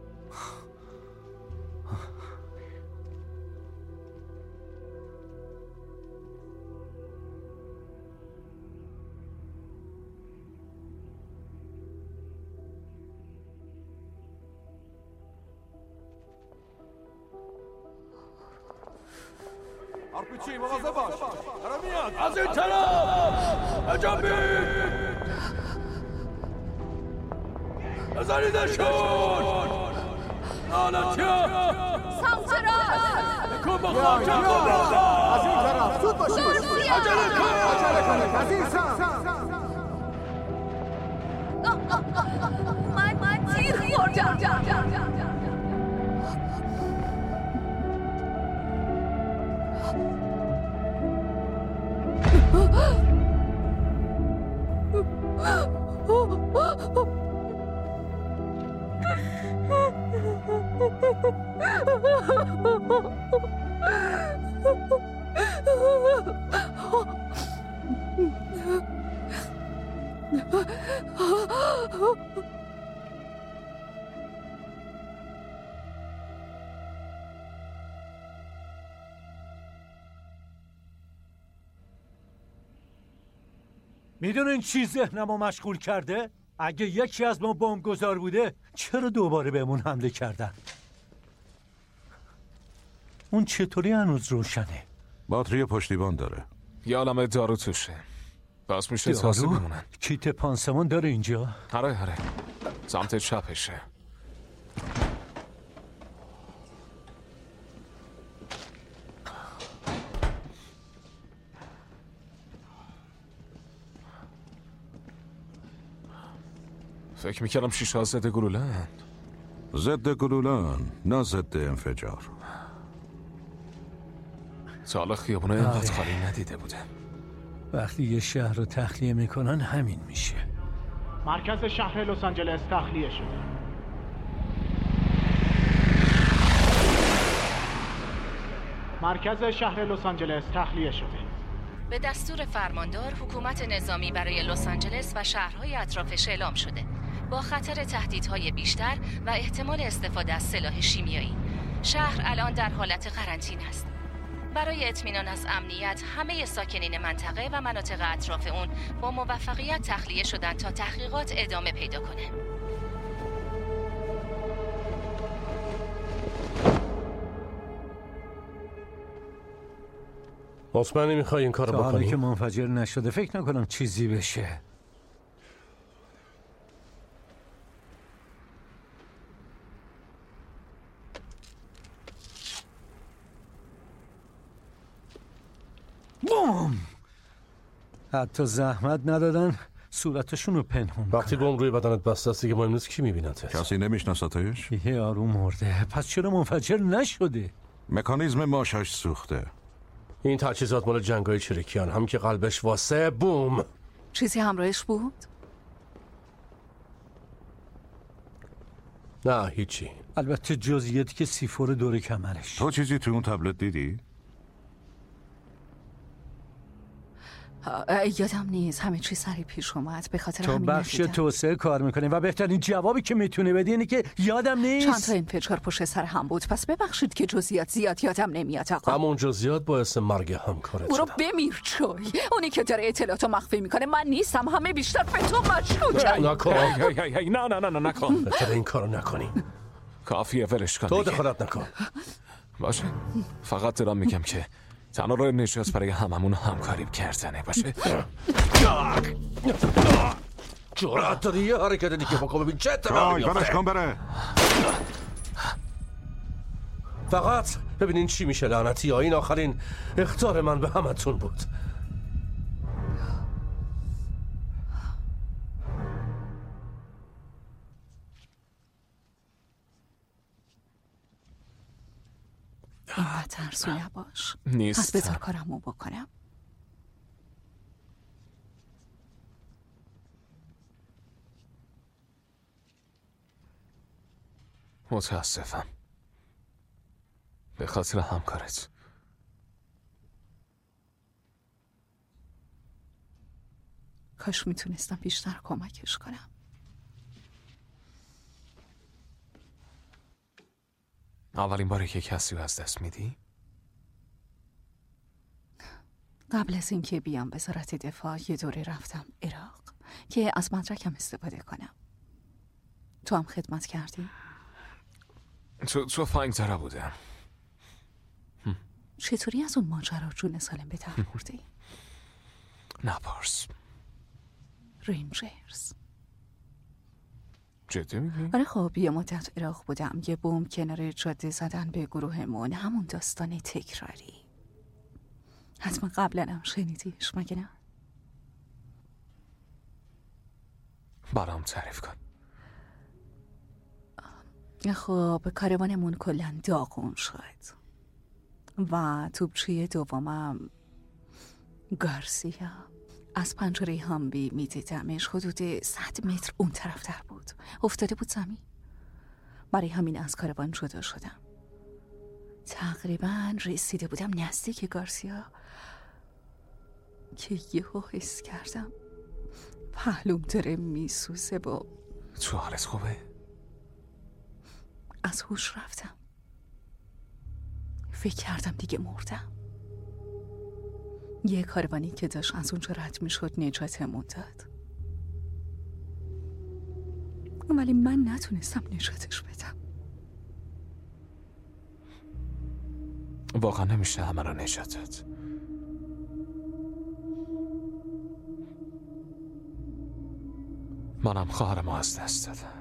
آرپیچی مواظب باش، داره میاد از این طرف. عجبی بزنیدشون. لعنتیه سمت راست بکن با خاطر خود. از این طرف زود باشید، عجله کن عجله کن از این سمت. من من تیر خوردم. میدونین چی ذهنمو مشغول کرده؟ اگه یکی از ما بمبگذار بوده چرا دوباره بهمون حمله کردن؟ اون چطوری هنوز روشنه؟ باتری پشتیبان داره. یه عالمه دارو توشه، پس میشه تازه بمونن. کیت پانسمان داره اینجا؟ آره آره سمت چپشه. فکر میکردم شیشه ها ضد گلوله‌اند. ضد گلوله‌اند نه ضد انفجار. تا حالا خیابونه اینقدر خالی ندیده بوده. وقتی یه شهر رو تخلیه میکنن همین میشه. مرکز شهر لس آنجلس تخلیه شده. مرکز شهر لس آنجلس تخلیه شده. به دستور فرماندار حکومت نظامی برای لس آنجلس و شهرهای اطرافش اعلام شده با خطر تهدیدهای بیشتر و احتمال استفاده از سلاح شیمیایی. شهر الان در حالت قرنطینه است. برای اطمینان از امنیت همه ساکنین منطقه و مناطق اطراف اون با موفقیت تخلیه شدن تا تحقیقات ادامه پیدا کنه. مطمئنی میخوای این کارو بکنی؟ تا حالا که منفجر نشده فکر نکنم چیزی بشه. بوم! حتی زحمت ندادن صورتشون رو پنهون. وقتی بوم روی بدنت بسته است دیگه مهم نیست کی میبینتت. کسی نمیشناستش؟ یه آروم مرده. پس چرا منفجر نشده؟ مکانیزم ماشاش سوخته. این تجهیزات مال جنگای چریکیان، هم که قلبش واسه بوم. چیزی همراهش بود؟ نه هیچی. البته جزئیاتی که سیفور دور کمرش. تو چیزی توی اون تبلت دیدی؟ یادم نیست، همه چی سری پیش اومد، به خاطر تو همین بخش ندیدم. توسعه کار میکنه و بهترین جوابی که میتونه بدی اینه که یادم نیست. چند تا انفجار پشت سر هم بود، پس ببخشید که جزئیات زیاد یادم نمیاد آقا. همون جزئیات باعث مرگ همکارت برو شدن. بمیر چوی، اونی که داره اطلاعاتو مخفی میکنه من نیستم، همه بیشتر به تو مشکوکن. نکن. هی هی هی نه نه نه نه نکن. بهتره این کارو نکنی. کافیه ولش کن. تو دیگه. دخالت نکن. باشه. فقط دارم میگم که تنها راه نجات برای هممون همکاری کردنه باشه. جرأت داری یه حرکت دیگه بکن ببین چه اتفاقی برش میفته. کن بره. فقط ببینین چی میشه لعنتی ها. این آخرین اخطار من به همتون بود. اینقدر ترسو نباش. نیست. پس بذار کارمو بکنم. متاسفم به خاطر همکارت. کاش میتونستم بیشتر کمکش کنم. اولین باری که کسی رو از دست میدی؟ قبل از اینکه بیام وزارت دفاع یه دوره رفتم عراق که از مدرکم استفاده کنم. تو هم خدمت کردی؟ تو تو فنگ تره بودم. چطوری از اون ماجرا جون سالم به در بردی؟ نپرس. رنجرز. جدی میگی؟ آره خب یه مدت عراق بودم. یه بمب کنار جاده زدن به گروهمون، همون داستان تکراری. حتما قبلا هم شنیدیش مگه نه؟ برام تعریف کن. خب کاروانمون کلن داغون شد و توپچی دومم گارسیا از پنجره هامبی میدیدمش. حدود صد متر اون طرف در بود، افتاده بود زمین. برای همین از کاروان جدا شدم. تقریبا رسیده بودم نزدیک گارسیا که یهو حس کردم پهلوم داره میسوزه. با تو حالت خوبه؟ از هوش رفتم. فکر کردم دیگه مردم. یه کاروانی که داشت از اونجا رد میشد نجاتمون داد، ولی من نتونستم نجاتش بدم. واقعا نمیشه همه رو نجات داد. منم خواهرمو از دست دادم.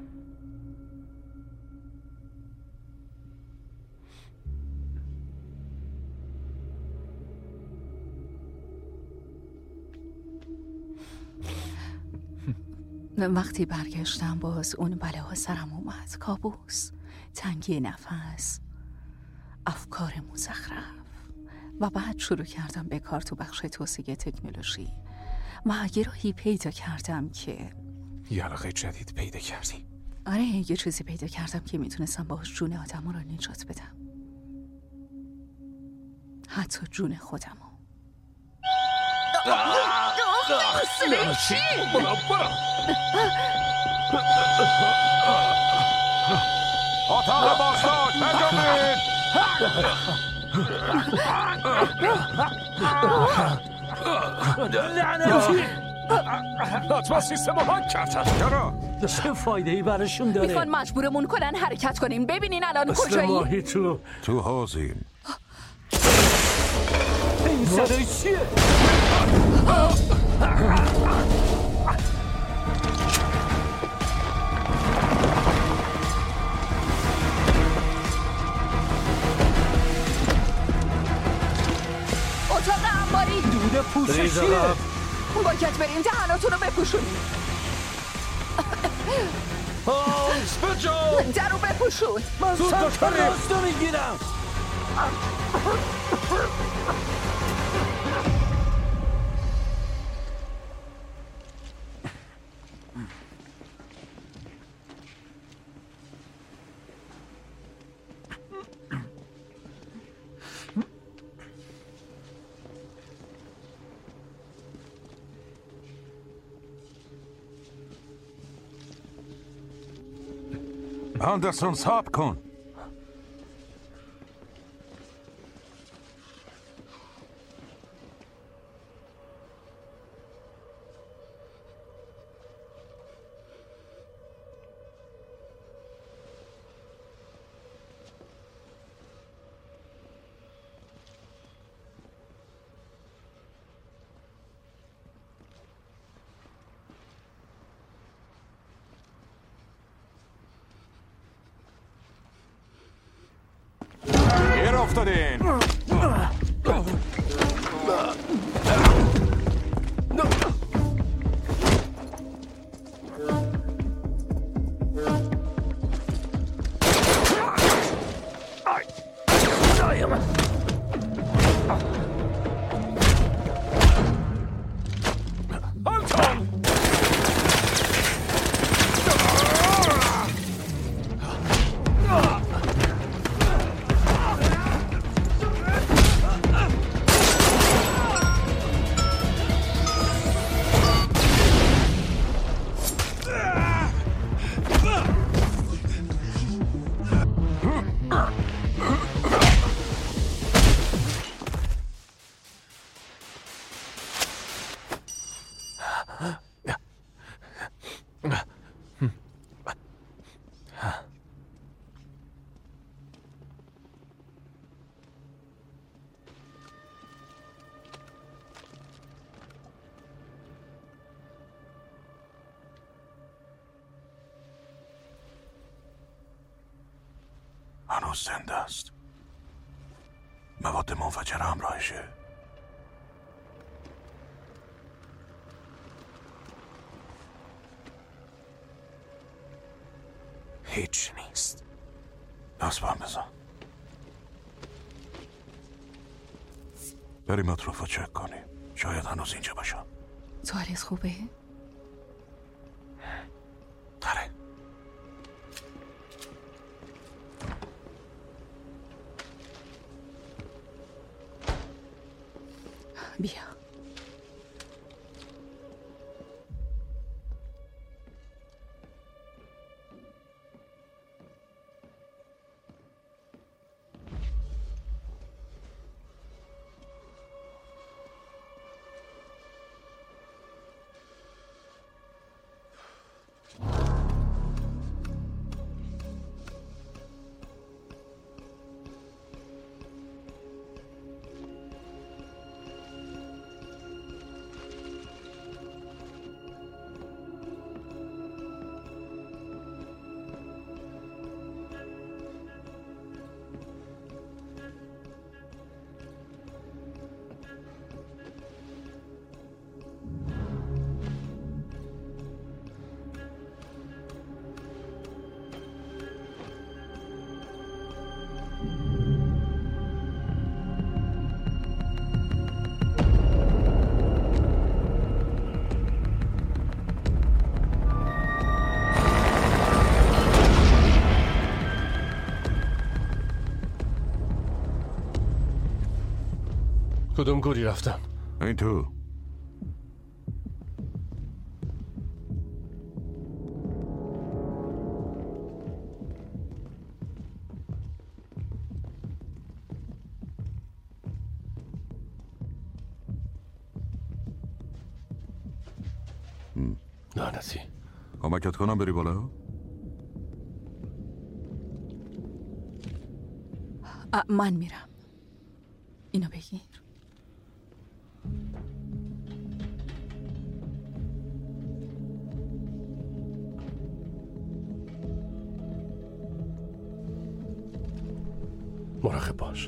وقتی برگشتم باز اون بلاها سرم اومد. کابوس، تنگی نفس، افکار مزخرف. و بعد شروع کردم به کار تو بخش توسعه تکنولوژی و یه راهی پیدا کردم که یه علاقه جدید پیدا کردی؟ آره یه چیزی پیدا کردم که میتونستم باهاش جون آدم رو نجات بدم، حتی جون خودمو. سلیچی برو برو اتاق بازداشت بجنبید. لعنتی حتما سیستم رو هک کردن. چرا؟ چه فایده ای براشون داره؟ میخوان مجبورمون کنن حرکت کنیم. ببینین الان مثل کجایی؟ ماهی تو تو حوزیم. این صدای چیه؟ اتاق انباری. دوده پوششیه. باید بریم دهناتون رو بپوشونیم. هانس بجا در رو بپوشون. من سمت راست رو میگیرم. اندرسون صبر کن. گیر افتادین. هنوز زنده است. مواد منفجره همراهشه. هیچ نیست. دست بهم بزن. بریم اطراف رو چک کنیم. شاید هنوز اینجا باشم. توالت خوبه؟ داره. بیا. کدوم گوری رفتم؟ این تو. لعنتی. کمکت کنم بری بالا؟ من میرم. اینو بگیر. مراقب باش.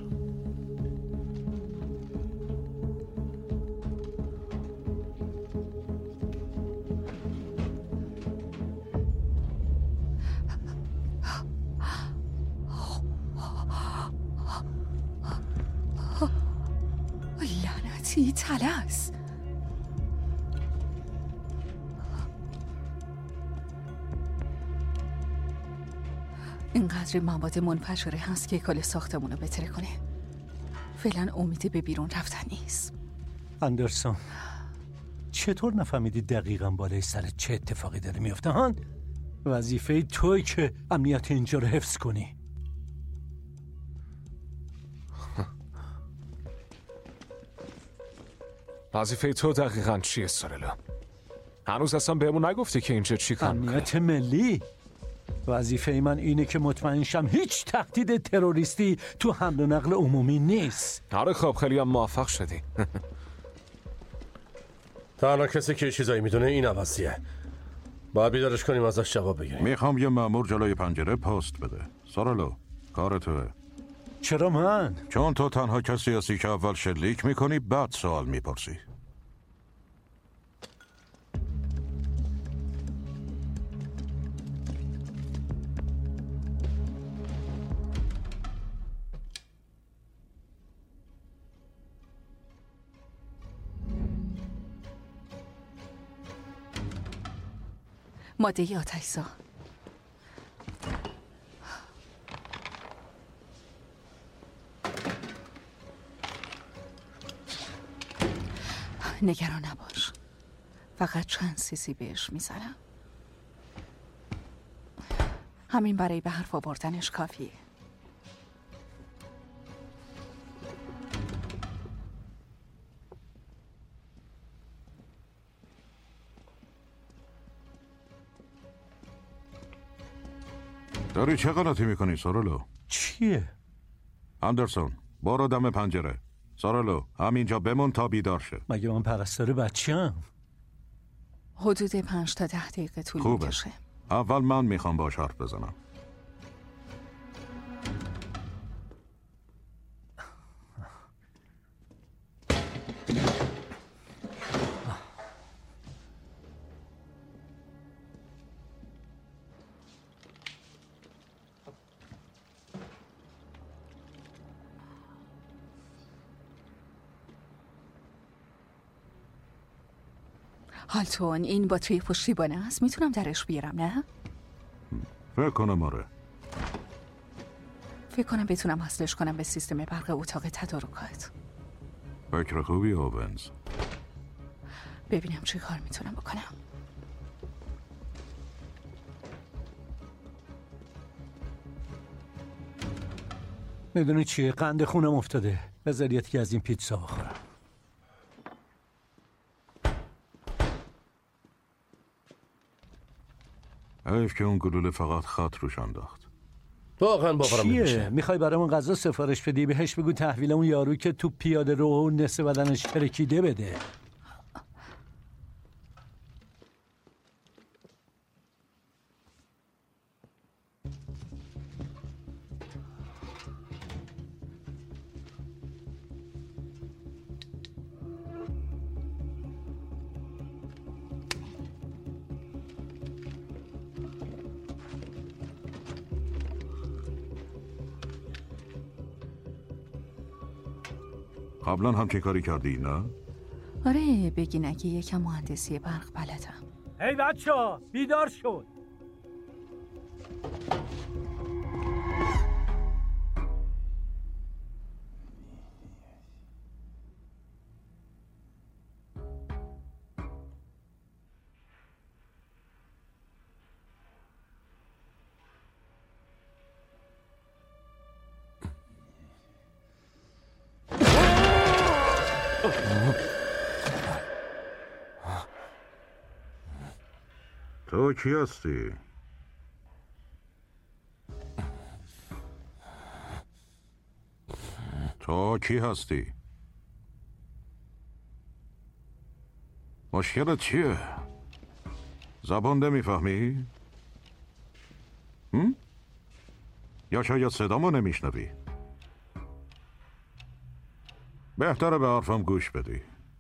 لعنتی تلس. اینقدر مواد منفجره هست که کل ساختمون رو بتره کنه. فعلا امیدی به بیرون رفتن نیست. اندرسون، چطور نفهمیدی دقیقاً بالای سر چه اتفاقی داره میفته هان؟ وظیفه توی که امنیت اینجا رو حفظ کنی. وظیفه تو دقیقاً چیه سارلا؟ هنوز اصلا بهمون نگفتی که اینجا چی کار می‌کنی؟ امنیت ملی. وظیفه من اینه که مطمئن شم هیچ تهدید تروریستی تو حمل و نقل عمومی نیست. آره خب خیلی هم موفق شدی. تنها کسی که چیزایی میدونه این عوضیه. باید بیدارش کنیم ازش جواب بگیریم. میخوام یه مأمور جلوی پنجره پست بده. سارالو کار توه. چرا من؟ چون تو تنها کسی هستی که اول شلیک میکنی بعد سوال میپرسی. ماده آتش‌زا. نگران نباش، فقط چند سیسی بهش میزنم. همین برای به حرف آوردنش کافیه. داری چه غلطی میکنی سارالو؟ چیه؟ اندرسون برو دم پنجره. سارالو همینجا بمون تا بیدار شه. مگه من پرستار بچه‌ام؟ حدود پنج تا ده دقیقه طول خوبه. میکشه. اول من میخوام باش حرف بزنم. هالتون این باتری پشتیبانه است، میتونم درش بیارم نه؟ فکر کنم آره. فکر کنم بتونم وصلش کنم به سیستم برق اتاق تدارکات. فکر خوبی اوونز. ببینم چه کار میتونم بکنم. میدونی چیه؟ قند خونم افتاده. بذار یکی از این پیتزا بخورم. حیف که اون گلوله فقط خط روش انداخت. واقعا باورم نمیشه. چیه؟ میخوای برامون غذا سفارش بدی؟ بهش بگو تحویل اون یارو که تو پیاده رو و نصف بدنش ترکیده بده. قبلا همچین کاری کردی نه؟ آره بگین اگه یکم مهندسی برق بلدم. هی بچه ها بیدار شد. تو کی هستی؟ تو کی هستی؟ مشکلت چیه؟ زبان نمیفهمی؟ هم؟ یا شاید صدامو نمیشنوی؟ بهتره به حرفم گوش بدی.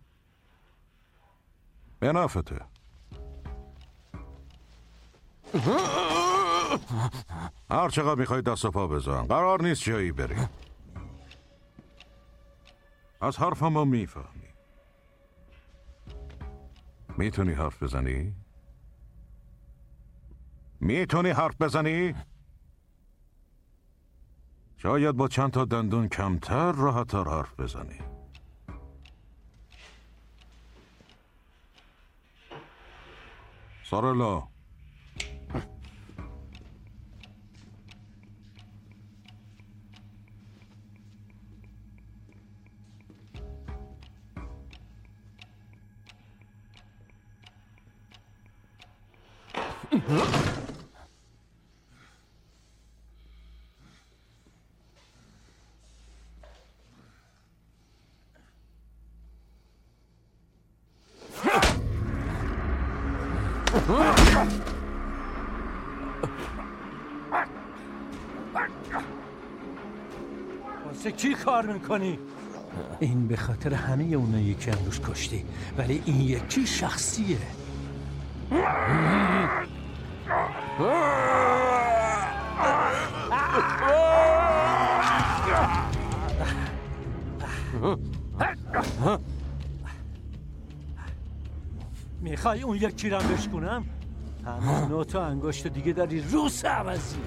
به نفته. هر چقدر میخوای دست و پا بزن، قرار نیست جایی بری. از حرفم هم میفهمی. میتونی حرف بزنی؟ میتونی حرف بزنی؟ شاید با چند تا دندون کمتر راحت‌تر حرف بزنی. سارلا واسه کی کار میکنی؟ این به خاطر همه اونایی که امروز کشتی، ولی این یکی شخصیه. میخوای اون یکی رو بشکنم؟ همون نوت و انگشت دیگه داری روس عوضی.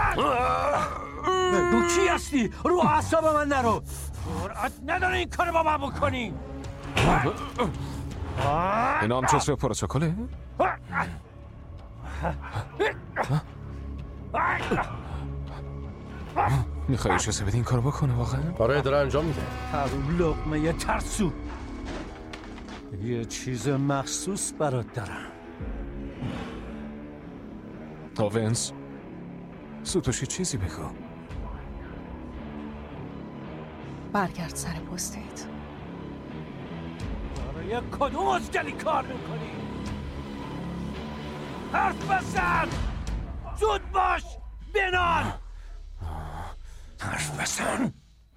بگو کی هستی؟ رو اعصاب من نرو. جرأت نداره این کار با من بکنی. این هم جزو پروتکله؟ میخوای اجازه بدی این کار بکنه واقعا؟ آره داره انجام میده. هر لقمه یه ترسو یه چیز مخصوص برات دارم. اوونز زود باشی چیزی بگو. برگرد سر پستت. برای کدوم ازدلی کار میکنی؟ حرف بزن! زود باش! بنال! حرف بزن!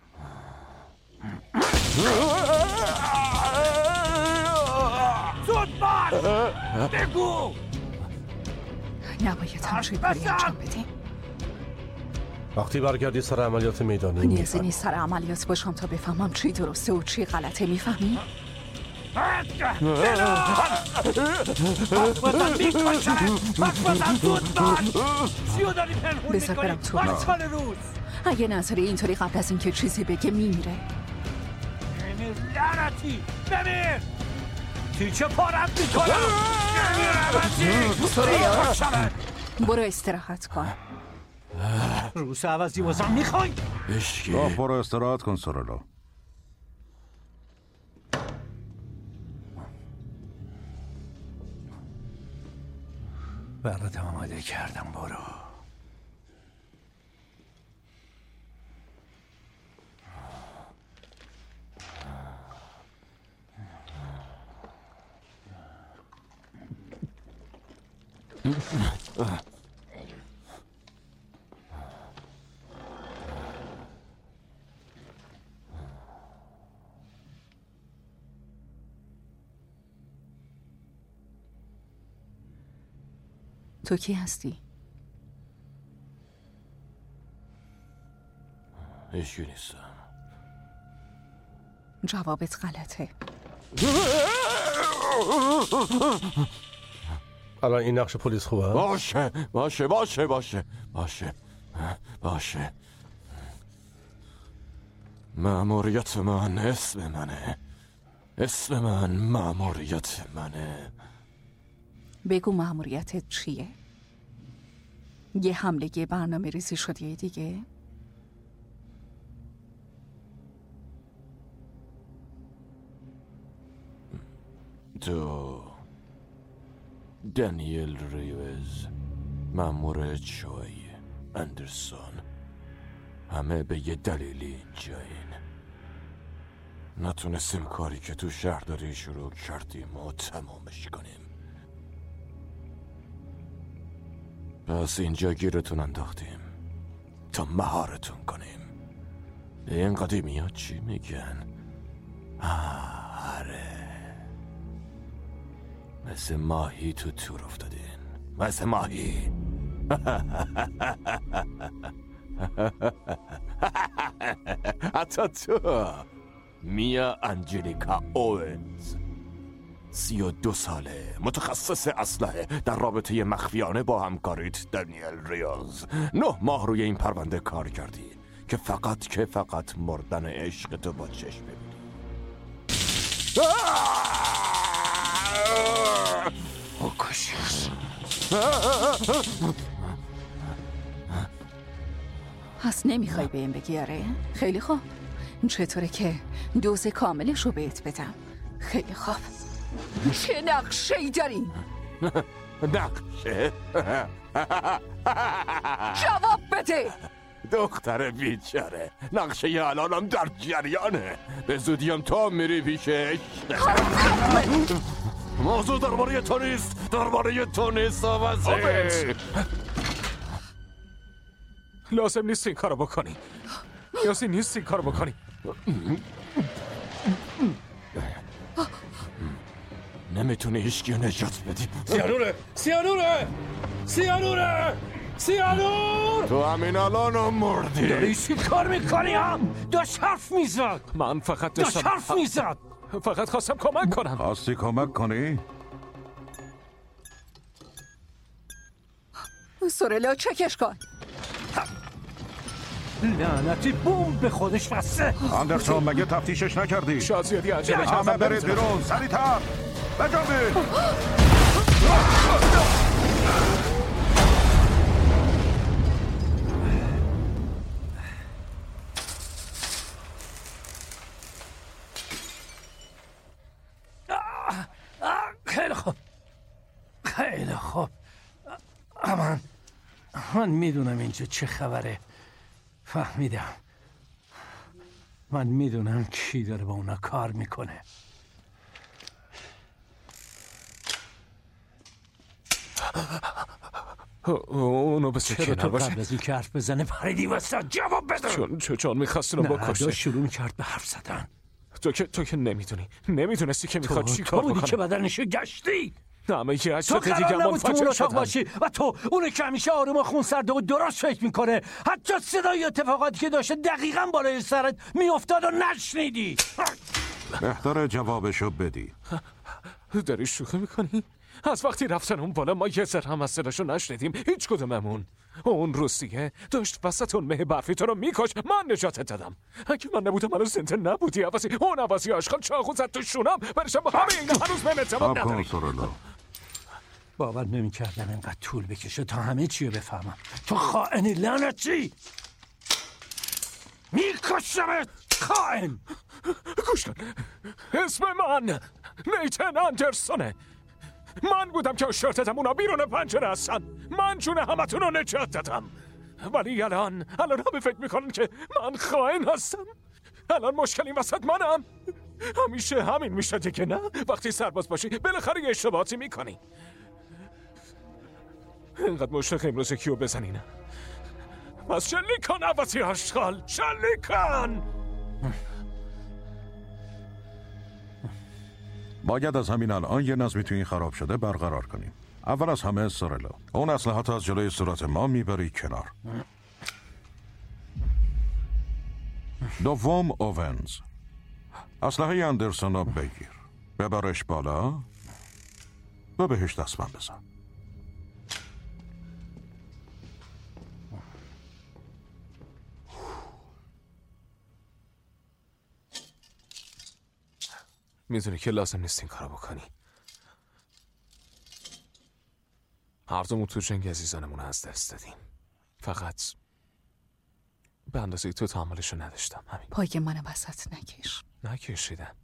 زود باش! بگو! نباید همچوی کاری انجام بدیم. وقتی برگردی سر عملیات میدانی نیازی نیست سر عملیات باشم تا بفهمم چی درسته و چی غلطه. میفهمی؟ بذار برم تو روز. اگه نظری اینطوری قبل از اینکه چیزی بگه میمیره. بمیر لعنتی بمیر. تیچه پارم میکنم. برو استراحت کن. روس عوضی بازم میخوای؟ راه برو استراحت کن سورلو. برات آماده کردم برو. تو کی هستی؟ هیچکی نیستم. جوابت غلطه. الان این نقش پلیس خوبه؟ باشه باشه باشه باشه باشه باشه. مأموریت من اسم منه. اسم من مأموریت منه. بگو مأموریتت چیه؟ یه حمله برنامه ریزی شده دیگه؟ تو دانیل ریوز، مأمور چای اندرسون، همه به یه دلیلی اینجایین. نتونستیم کاری که تو شهرداری شروع کردیم و تمامش کنیم. پس اینجا گیرتون انداختیم تا مهارتون کنیم. این قدیمی ها چی میگن؟ آره مثل ماهی تو تور افتادین. مثل ماهی. حتی تو میا انجلیکا اوونز، سی و دو ساله، متخصص اسلحه در رابطه مخفیانه با همکاریت دانیل ریوز. نه ماه روی این پرونده کار کردی که فقط که فقط مردن عشق تو با چشم ببینی. اوکشیش پس نمیخوای به این بگی؟ آره خیلی خوب. چطوره که دوز کاملش رو بهت بدم؟ خیلی خوب. چه نقشه‌ای داریم؟ نقشه؟ جواب بده. دختر بیچاره، نقشه ی الانم در جریانه. به زودیم تو میری پیشش. موضوع درباره تو نیست، درباره تو نیست. آوازه لازم نیست این کارو بکنی. لازم نیست این کارو بکنی. نمیتونی هیچکی نجات بدی. سیانوره سیانوره سیانوره سیانور. تو همین الانم مردی. داری چی کار میکنی هم؟ داشت حرف میزد. من فقط داشت حرف میزد. فقط خواستم کمک کنم. خواستی کمک کنی؟ سورلا چکش کن. لعنتی بوم به خودش بسته. اندرسون مگه تفتیشش نکردی؟ شاید زیادی عجله کردم. همه برید بیرون سریعتر. بجنبید. خیلی خوب خیلی خوب. من من میدونم اینجا چه خبره. فهمیدم. من میدونم کی داره با اونا کار میکنه. اونو به چرا تو قبل از این که حرف بزنه پریدی وسط؟ جواب بده. چون چون, چون میخواست اونو بکشه. نه شروع میکرد به حرف زدن. تو که تو که نمیدونی نمیدونستی که میخواد چی کار بکنه. تو بودی که بدنشو گشتی. همه یه تو قرار نبود تو اون اتاق باشی و تو اونه که همیشه آروم و خونسرده و درست فکر میکنه. حتی صدای اتفاقاتی که داشته دقیقاً بالای سرت میافتاد و نشنیدی. بهتره جوابشو بدی. داری شوخی میکنی؟ از وقتی رفتن اون بالا ما یه ذره هم از صداشو نشنیدیم. هیچ کدوممون. اون روسیه داشت وسط اون مه برفی تو رو میکش. من نجاتت دادم. اگه من نبودم منو زنده نبودی. عوضی اون عوضی آشغال چاقو زد تو شونم. برشم با همه اینا هنوز من اعتماد نداری. باور نمی‌کردم اینقدر طول بکشه تا همه چی رو بفهمم. تو خائنی لعنتی. میکشمت خائن. گوش کن. اسم من نیتن اندرسونه. من بودم که شرط دادم اونا بیرون پنجره هستن. من جون همتون رو نجات دادم. ولی الان الان همه فکر میکنن که من خائن هستم. الان مشکل این وسط منم. همیشه همین میشه دیگه نه؟ وقتی سرباز باشی بالاخره یه اشتباهاتی میکنی. اینقدر مشتاق امروز کیو بزنی نه؟ پس شلیک کن عوضی آشغال. شلیک کن. باید از همین الان یه نظمی توی این خراب شده برقرار کنیم. اول از همه سورلا، اون اسلحات از جلوی صورت ما میبری کنار. دوم اوونز، اسلحه اندرسون رو بگیر، ببرش بالا و بهش دستبند بزن. میدونی که لازم نیست این کارو بکنی. هر دومون تو جنگ عزیزانمون از دست دادیم. فقط به اندازه تو تحملشو نداشتم. همین. پای من وسط نکش. نکشیدم.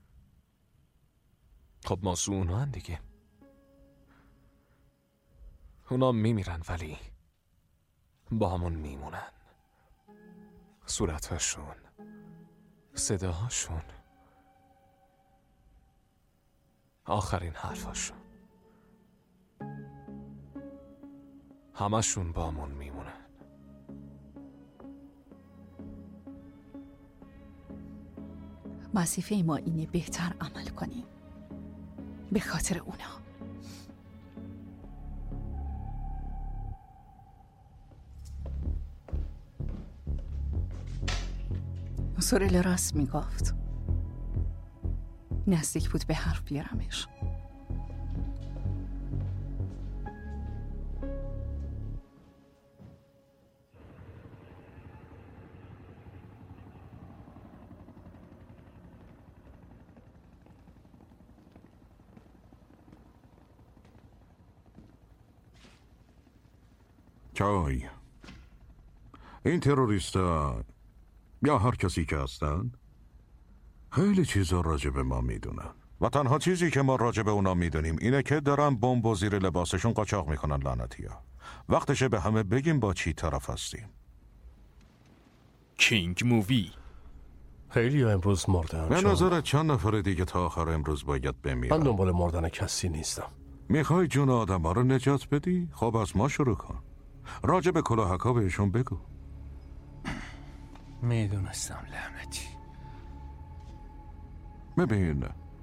خب موضوع اونا هم دیگه. اونا میمیرن ولی با همون میمونن. صورتهاشون، صداهاشون، آخرین حرفاشون، همشون با همون میمونن. وظیفه ما اینه بهتر عمل کنیم به خاطر اونا. سورل راست میگفت. نزدیک بود به حرف بیارمش. چای این تروریستا یا هر کسی که هستن خیلی چیزا راجع به ما میدونن. و تنها چیزی که ما راجع به اونا میدونیم اینه که دارن بمب و زیر لباسشون قاچاق میکنن. لعنتی‌ها. وقتشه به همه بگیم با چی طرف هستیم. کینگ مووی. خیلی امروز مردن. به نظرت چند نفر دیگه تا آخر امروز باید بمیرن؟ من دنبال مردن کسی نیستم. میخوای جون آدم ها رو نجات بدی؟ خب از ما شروع کن. راجع به کلاهکا بهشون بگو. میدونستم لعنتی. ببین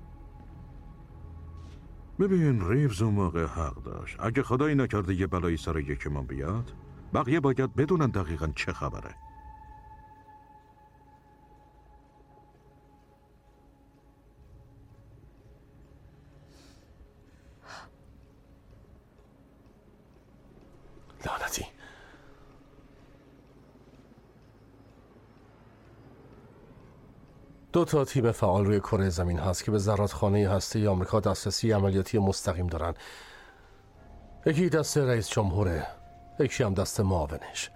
ببین ریوز اون موقع حق داشت. اگه خدایی نکرده یه بلایی سر یکیمان بیاد، بقیه باید بدونن دقیقاً چه خبره. لعنتی. دو تا تیم فعال روی کره زمین هست که به زرادخانه هسته آمریکا دسترسی عملیاتی مستقیم دارن. یکی دست رئیس جمهوره، یکی هم دست معاونش.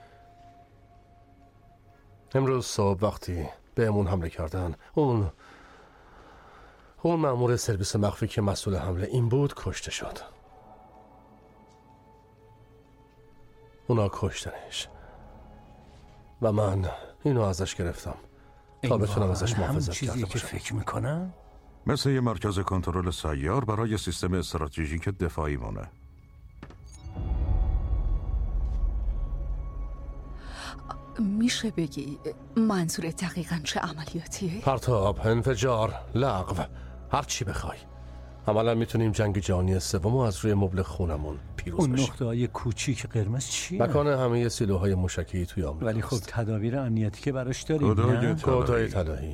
امروز صبح وقتی بهمون حمله کردن، اون اون مأمور سرویس مخفی که مسئول حمله این بود کشته شد. اونا کشتنش و من اینو ازش گرفتم تا بتونم ازش محافظت کرده باشم. فکر میکنم مثل یه مرکز کنترل سیار برای سیستم استراتژیک دفاعی مونه. میشه بگی منظور دقیقاً چه عملیاتیه؟ پرتاب، انفجار، لغو، هر چی بخوای. عملا میتونیم جنگ جهانی سوم از روی مبل خونمون پیروز اون بشیم. نقطه های کوچیک قرمز چیه؟ مکان همه سیلوهای موشکی توی آمریکا. ولی خب تدابیر امنیتی که براش داریم. کودای طلایی.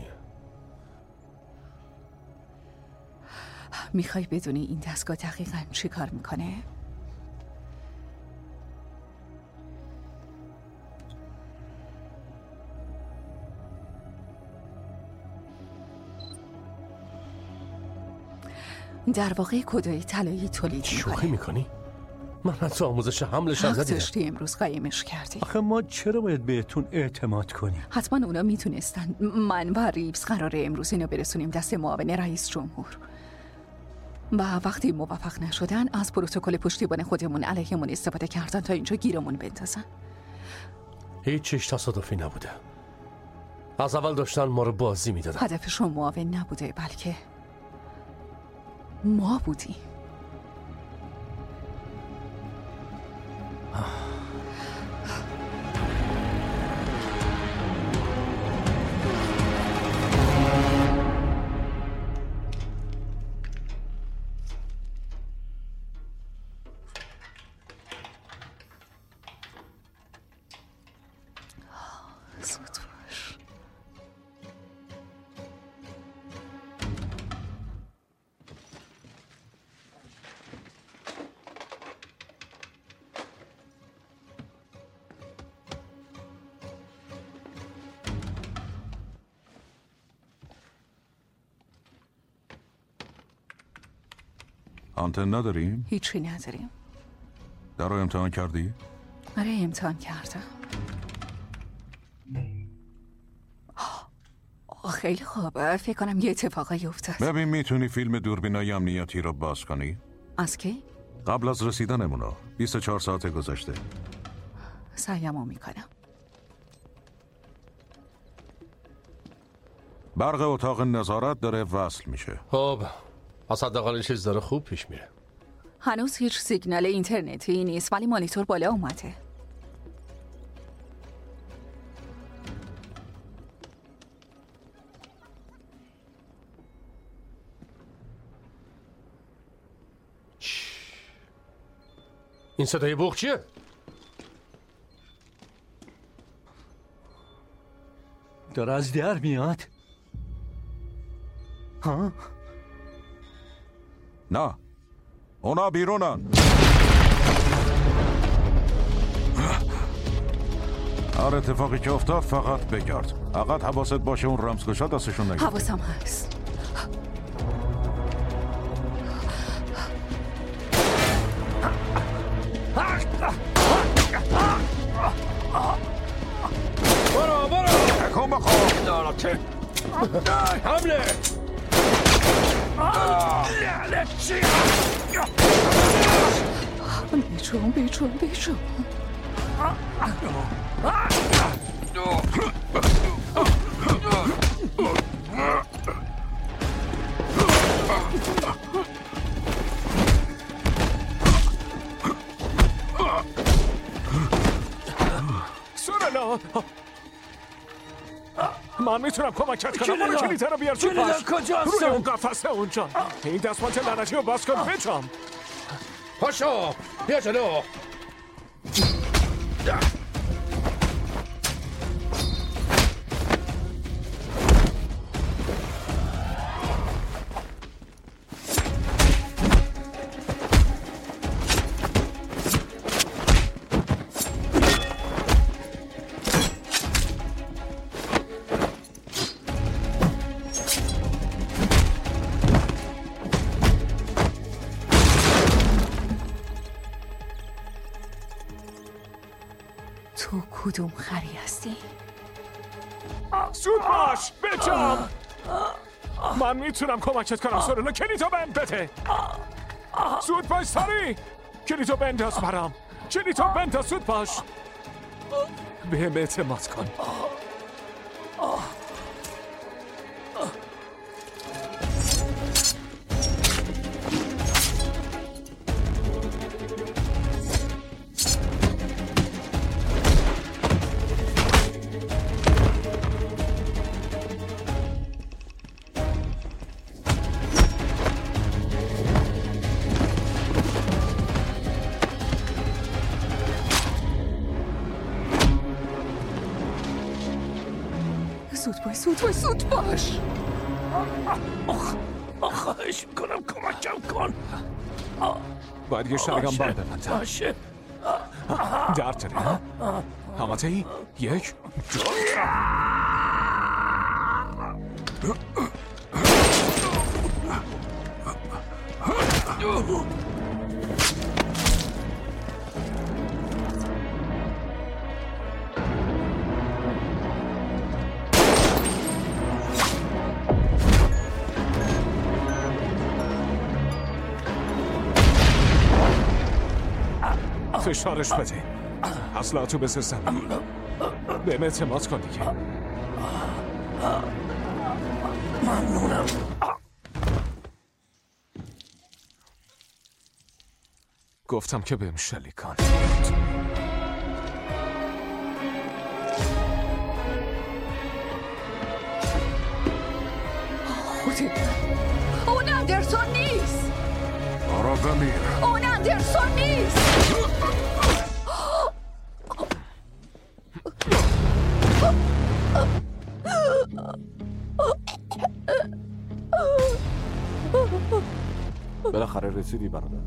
میخوای بدونی این دستگاه دقیقاً چی کار میکنه؟ در واقع کدای طلایی تولید میکنه. شوخی میکنی؟ من حتی آموزش حملش هم حق ندیدم. داشتی امروز قایمش کردی. آخه ما چرا باید بهتون اعتماد کنیم؟ حتما اونا میتونستن. من و ریبز قراره امروز اینو برسونیم دست معاون رئیس جمهور و وقتی موفق نشدن از پروتکل پشتیبان خودمون علیهمون استفاده کردن تا اینجا گیرمون بندازن. هیچ چیز تصادفی نبوده. از اول داشتن ما رو بازی میدادن. هدفشون معاون نبوده بلکه ما بودیم. آنتن نداریم؟ هیچی نداریم. در رو امتحان کردی؟ آره امتحان کردم. خیلی خوب. فکر کنم یه اتفاقی افتاد. ببین میتونی فیلم دوربینای امنیتی رو باز کنی؟ از کی؟ قبل از رسیدنمونو. بیست و چهار ساعت گذشته. سعیمو میکنم. برق اتاق نظارت داره وصل میشه. خب از حداقل چیز داره خوب پیش میره. هنوز هیچ سیگنال اینترنتی نیست ولی مانیتور بالا اومده. این صدای بوق چیه؟ داره از در میاد. ها؟ نه اونا بیرونن. هر اتفاقی که افتاد فقط بگرد. فقط حواست باشه اون رمزگشا دستشون نگیره. حواسم هست. برو برو تکون بخور. حمله بیچون بیچون بیچون سورنا من میتونم کمکت کنم. برو کلیته رو بیار تو کلیده پاش. کجاست؟ روی اون قفسه اونجا. این دستمال لعنتی رو باز کن بچم. پاشو بیا جلو. تو کدوم خری هستی؟ زود باش بچم. من میتونم کمکت کنم سورنا. کلیتو بند بده. زود باش سری. کلیتو بنداز برام. کلیتو بنداز. زود باش. بهم اعتماد کن. زود باش زود باش زود باش. خواهش میکنم کمکم کن. باید یه شرگم بار ببندم. باشه. در تره همته ای یک دو فشارش بده. اصلاتو بسه زمین. بهم اعتماد کن دیگه. ممنونم. گفتم که بهم شلیک کن. خودت اون اندرسون نیست. آرا بمیر. اون اندرسون نیست. بالاخره رسیدی برادر.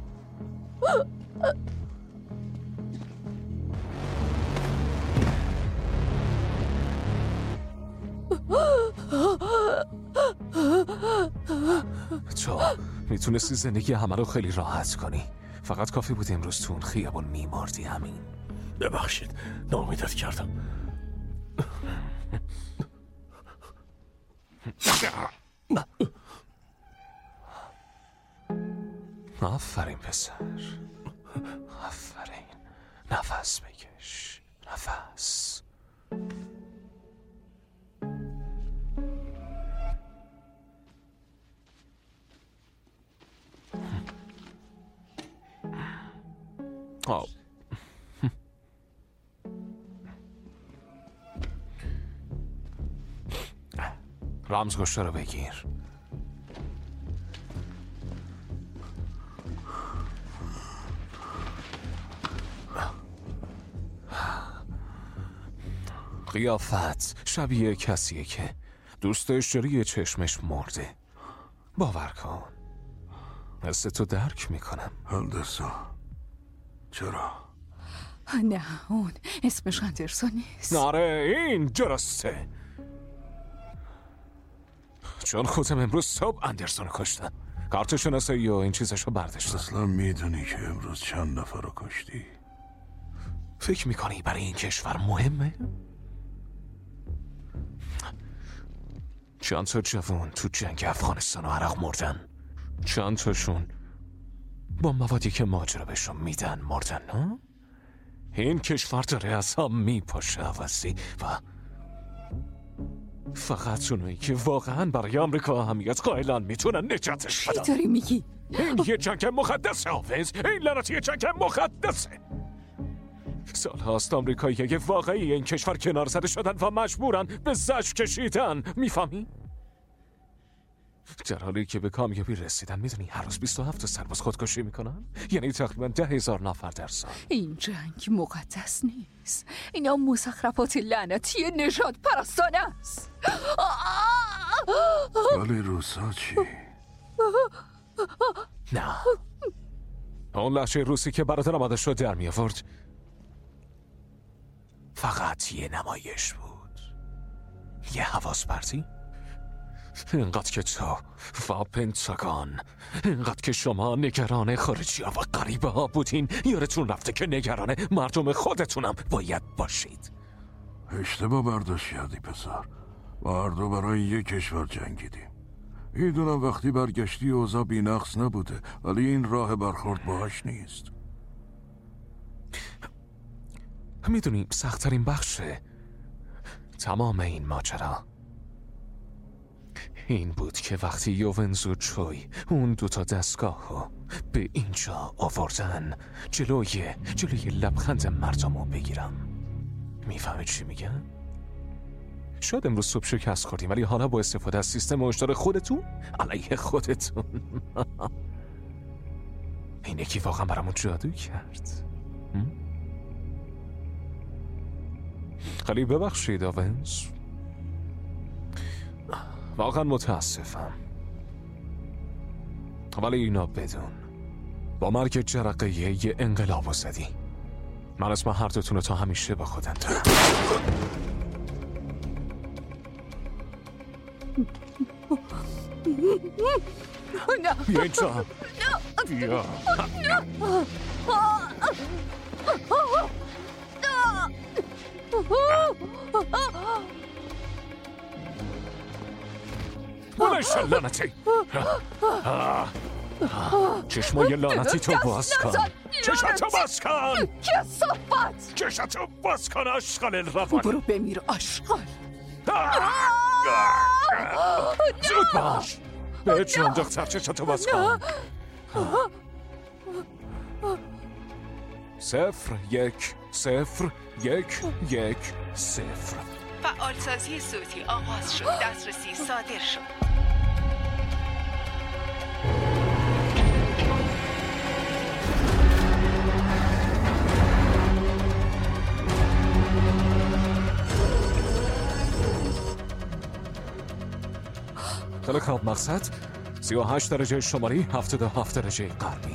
تو میتونستی زندگی همه رو خیلی راحت کنی. فقط کافی بود امروز تو اون خیابون میمردی. همین. ببخشید ناامیدت کردم. آفرین پسر. آفرین. نفس بکش. نفس. آه. رمزگشته رو بگیر. قیافت شبیه کسیه که دوست اشتری چشمش مرده. باور کن. حس تو درک میکنم. هندسا چرا؟ نه اون اسمش اندرسون نیست. ناره این درسته. چون خودم امروز صبح اندرسون رو کشتم. کارت شناسایی و این چیزشو برداشتم. اصلا میدونی که امروز چند نفر رو کشتی؟ فکر میکنی برای این کشور مهمه؟ چند تا جوان تو جنگ افغانستان و عراق مردن. چند تاشون با موادی که ماجرا بهشون میدن مردن. ها؟ این کشور داره از هم میپاشه عوضی و فقط اونایی که واقعا برای آمریکا اهمیت قائلن میتونن نجاتش بدن. چی داری میگی؟ این یه جنگ مقدسه حافظ. این لعنتی یه جنگ مقدسه. سال هاست آمریکایی واقعی این کشور کنار زده شدن و مجبورن به زش کشیدن. میفهمی؟ در حالی که به کامیابی رسیدن میدونی هر روز بیست و هفت سرباز خودکشی میکنن؟ یعنی تقریبا ده هزار نفر در سال. این جنگ مقدس نیست. اینا مزخرفات لعنتی نژاد پرستانه است. ولی روسا چی؟ نه اون لحشه روسی که برادر آمدش رو در می آورد فقط یه نمایش بود، یه حواس پرتی. اینقدر که تو و پنتاگون، اینقدر که شما نگران خارجی ها و غریبه ها بودین، یارتون رفته که نگران مردم خودتونم باید باشید. اشتباه برداشت کردی پسر. ما هر دو برای یک کشور جنگیدیم. میدونم وقتی برگشتی اوضاع بی نقص نبوده، ولی این راه برخورد باهاش نیست. میدونی سخت‌ترین بخش تمام این ماجرا این بود که وقتی یوونز و چوی اون دوتا دستگاهو به اینجا آوردن جلوی جلوی لبخند مردمو بگیرم. میفهمی چی میگن؟ شاید امروز صبح شکست خوردیم ولی حالا با استفاده از سیستم هشدار خودتون علیه خودتون این یکی واقعا برامون جادو کرد. خیلی ببخشید آونز، واقعا متاسفم، ولی اینا بدون با مرگ جرقه یه انقلاب زدی. من اسم هر دوتون رو تا همیشه با خودم دارم. بیا اینجا. بیا. بلنش لعنتی. چشمای لعنتی تو باز کن. چشمتو باز کن. که صحبت. چشمتو باز کن اشغال روانی. برو بمیر اشغال. زود باش. به جان دختر چشمتو باز کن. صفر یک صفر یک یک صفر. فعالسازی صوتی آغاز شد. دسترسی صادر شد. خیلی خوب، مقصد سی و هشت درجه شمالی، هفتاد و هفت درجه غربی.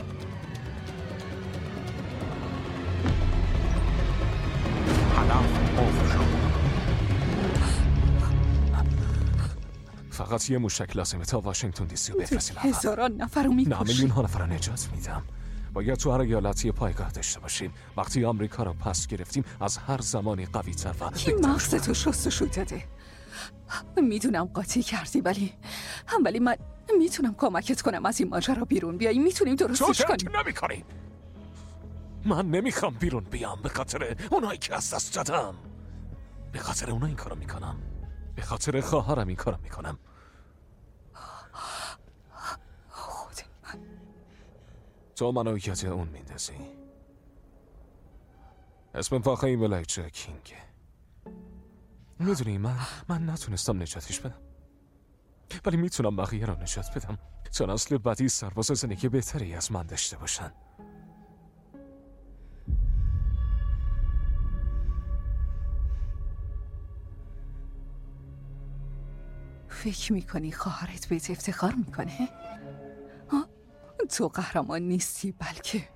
فقط یه موشک لازمه تا واشنگتن دی سی رو بفرستیم. هزاران نفر رو میکشیم. نه، میلیون ها نفر رو نجات میدم. باید تو هر ایالتی پایگاه داشته باشیم. وقتی آمریکا رو پس گرفتیم از هر زمانی قوی تر و کی مغز تو شستشو داده؟ میدونم قاطی کردی ولی ولی من میتونم کمکت کنم از این ماجرا بیرون بیایی. میتونیم درستش کنیم. تو نمی کنی. من نمیخوام بیرون بیام به خاطر اونایی که از دست دادم. به خاطر اونا این کارو میکنم. به خاطر خواهرم این کارو میکنم. خود من. تو منو یاد اون میندازی. اسم واقعی ملایچه کینگه. میدونی من من نتونستم نجاتش بدم، ولی میتونم بقیه رو نجات بدم تا نسل بعدی سرباز زندگی بهتری از من داشته باشن. فکر میکنی خواهرت بهت افتخار میکنه؟ تو قهرمان نیستی بلکه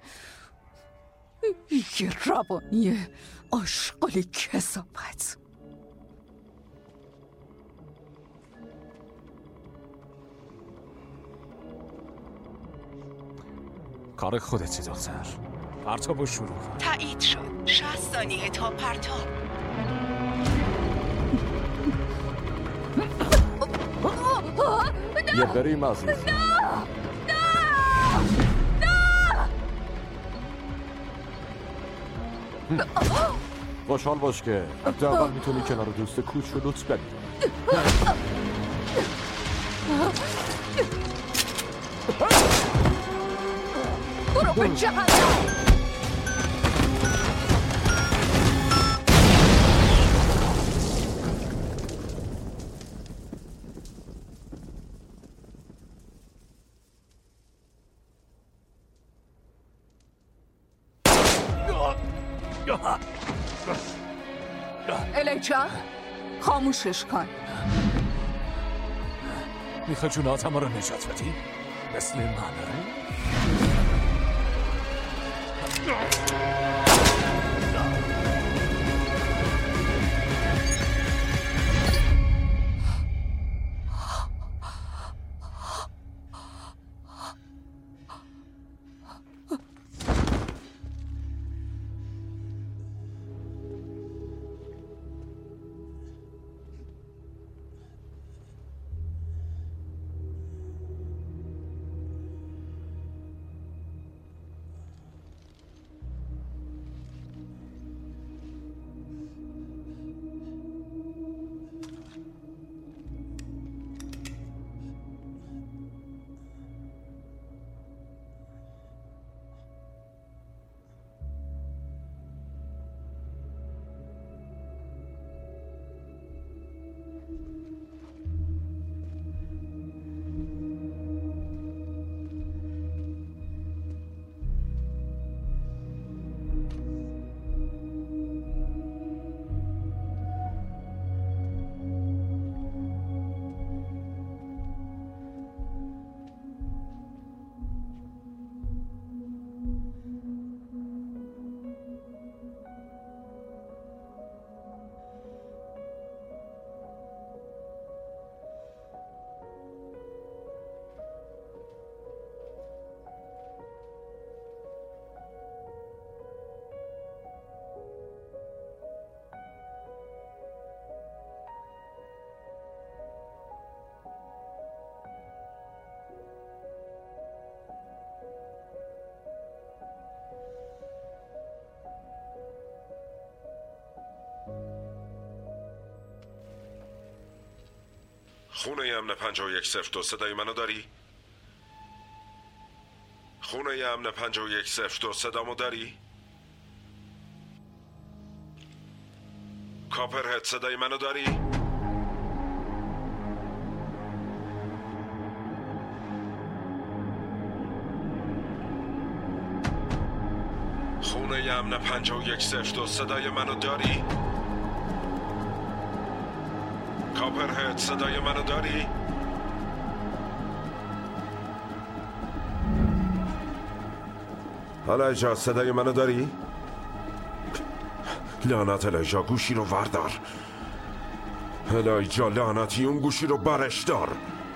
یه روانی آشغال کثافت. کار خودتی دختر. پرتاب و شروع کن. تایید شد. شصت ثانیه تا پرتاب. یه بریم عزیز. خوشحال باش که حداقل میتونی کنار دوست کوچولوت بری. برو به جهنم. الیجا خاموشش کن. میخوای جوناتم رو نجات بدی؟ مثل منه؟ خونه امن پنجاه و یک صفر دو صدای منو داری؟ خونه امن پنجاه و یک صفر دو صدامو داری؟ کاپرهد صدای منو داری؟ خونه امن پنجاه و یک صفر دو صدای منو داری؟ کاپرهد صدای منو داری؟ الیجا صدای منو داری؟ لعنت الیجا گوشی رو وردار. الیجا لعنتی اون گوشی رو برش دار.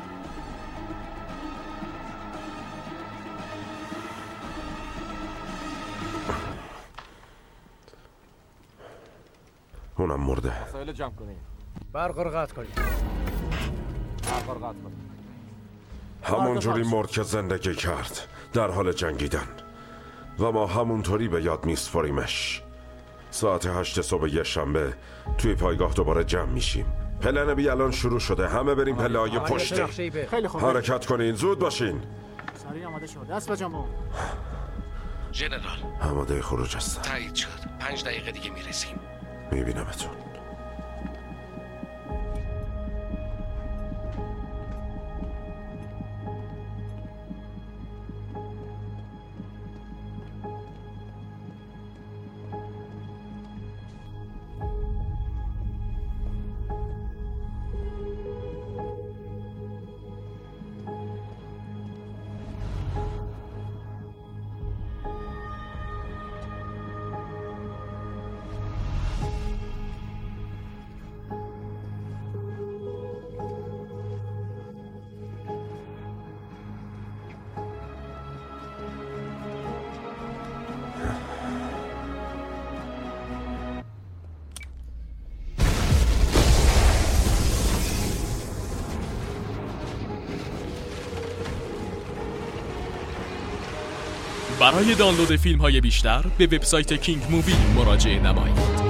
اونم مرده. وسایل جمع کنی. برق رو قطع کنی. برق رو قطع کنی. همونجوری مرد که زندگی کرد، در حال جنگیدن، و ما همونطوری به یاد میسپاریمش. ساعت هشت صبح یه شنبه توی پایگاه دوباره جمع میشیم. پلن بی الان شروع شده. همه بریم پله های پشتی. خیلی خوب. حرکت کنین، زود باشین. سریع آماده شد. دست به جنبون. ژنرال آماده خروج هستم. تایید شد. پنج دقیقه دیگه میرسیم. میبینمتون. برای دانلود فیلم های بیشتر به وبسایت کینگ مووی مراجعه نمایید.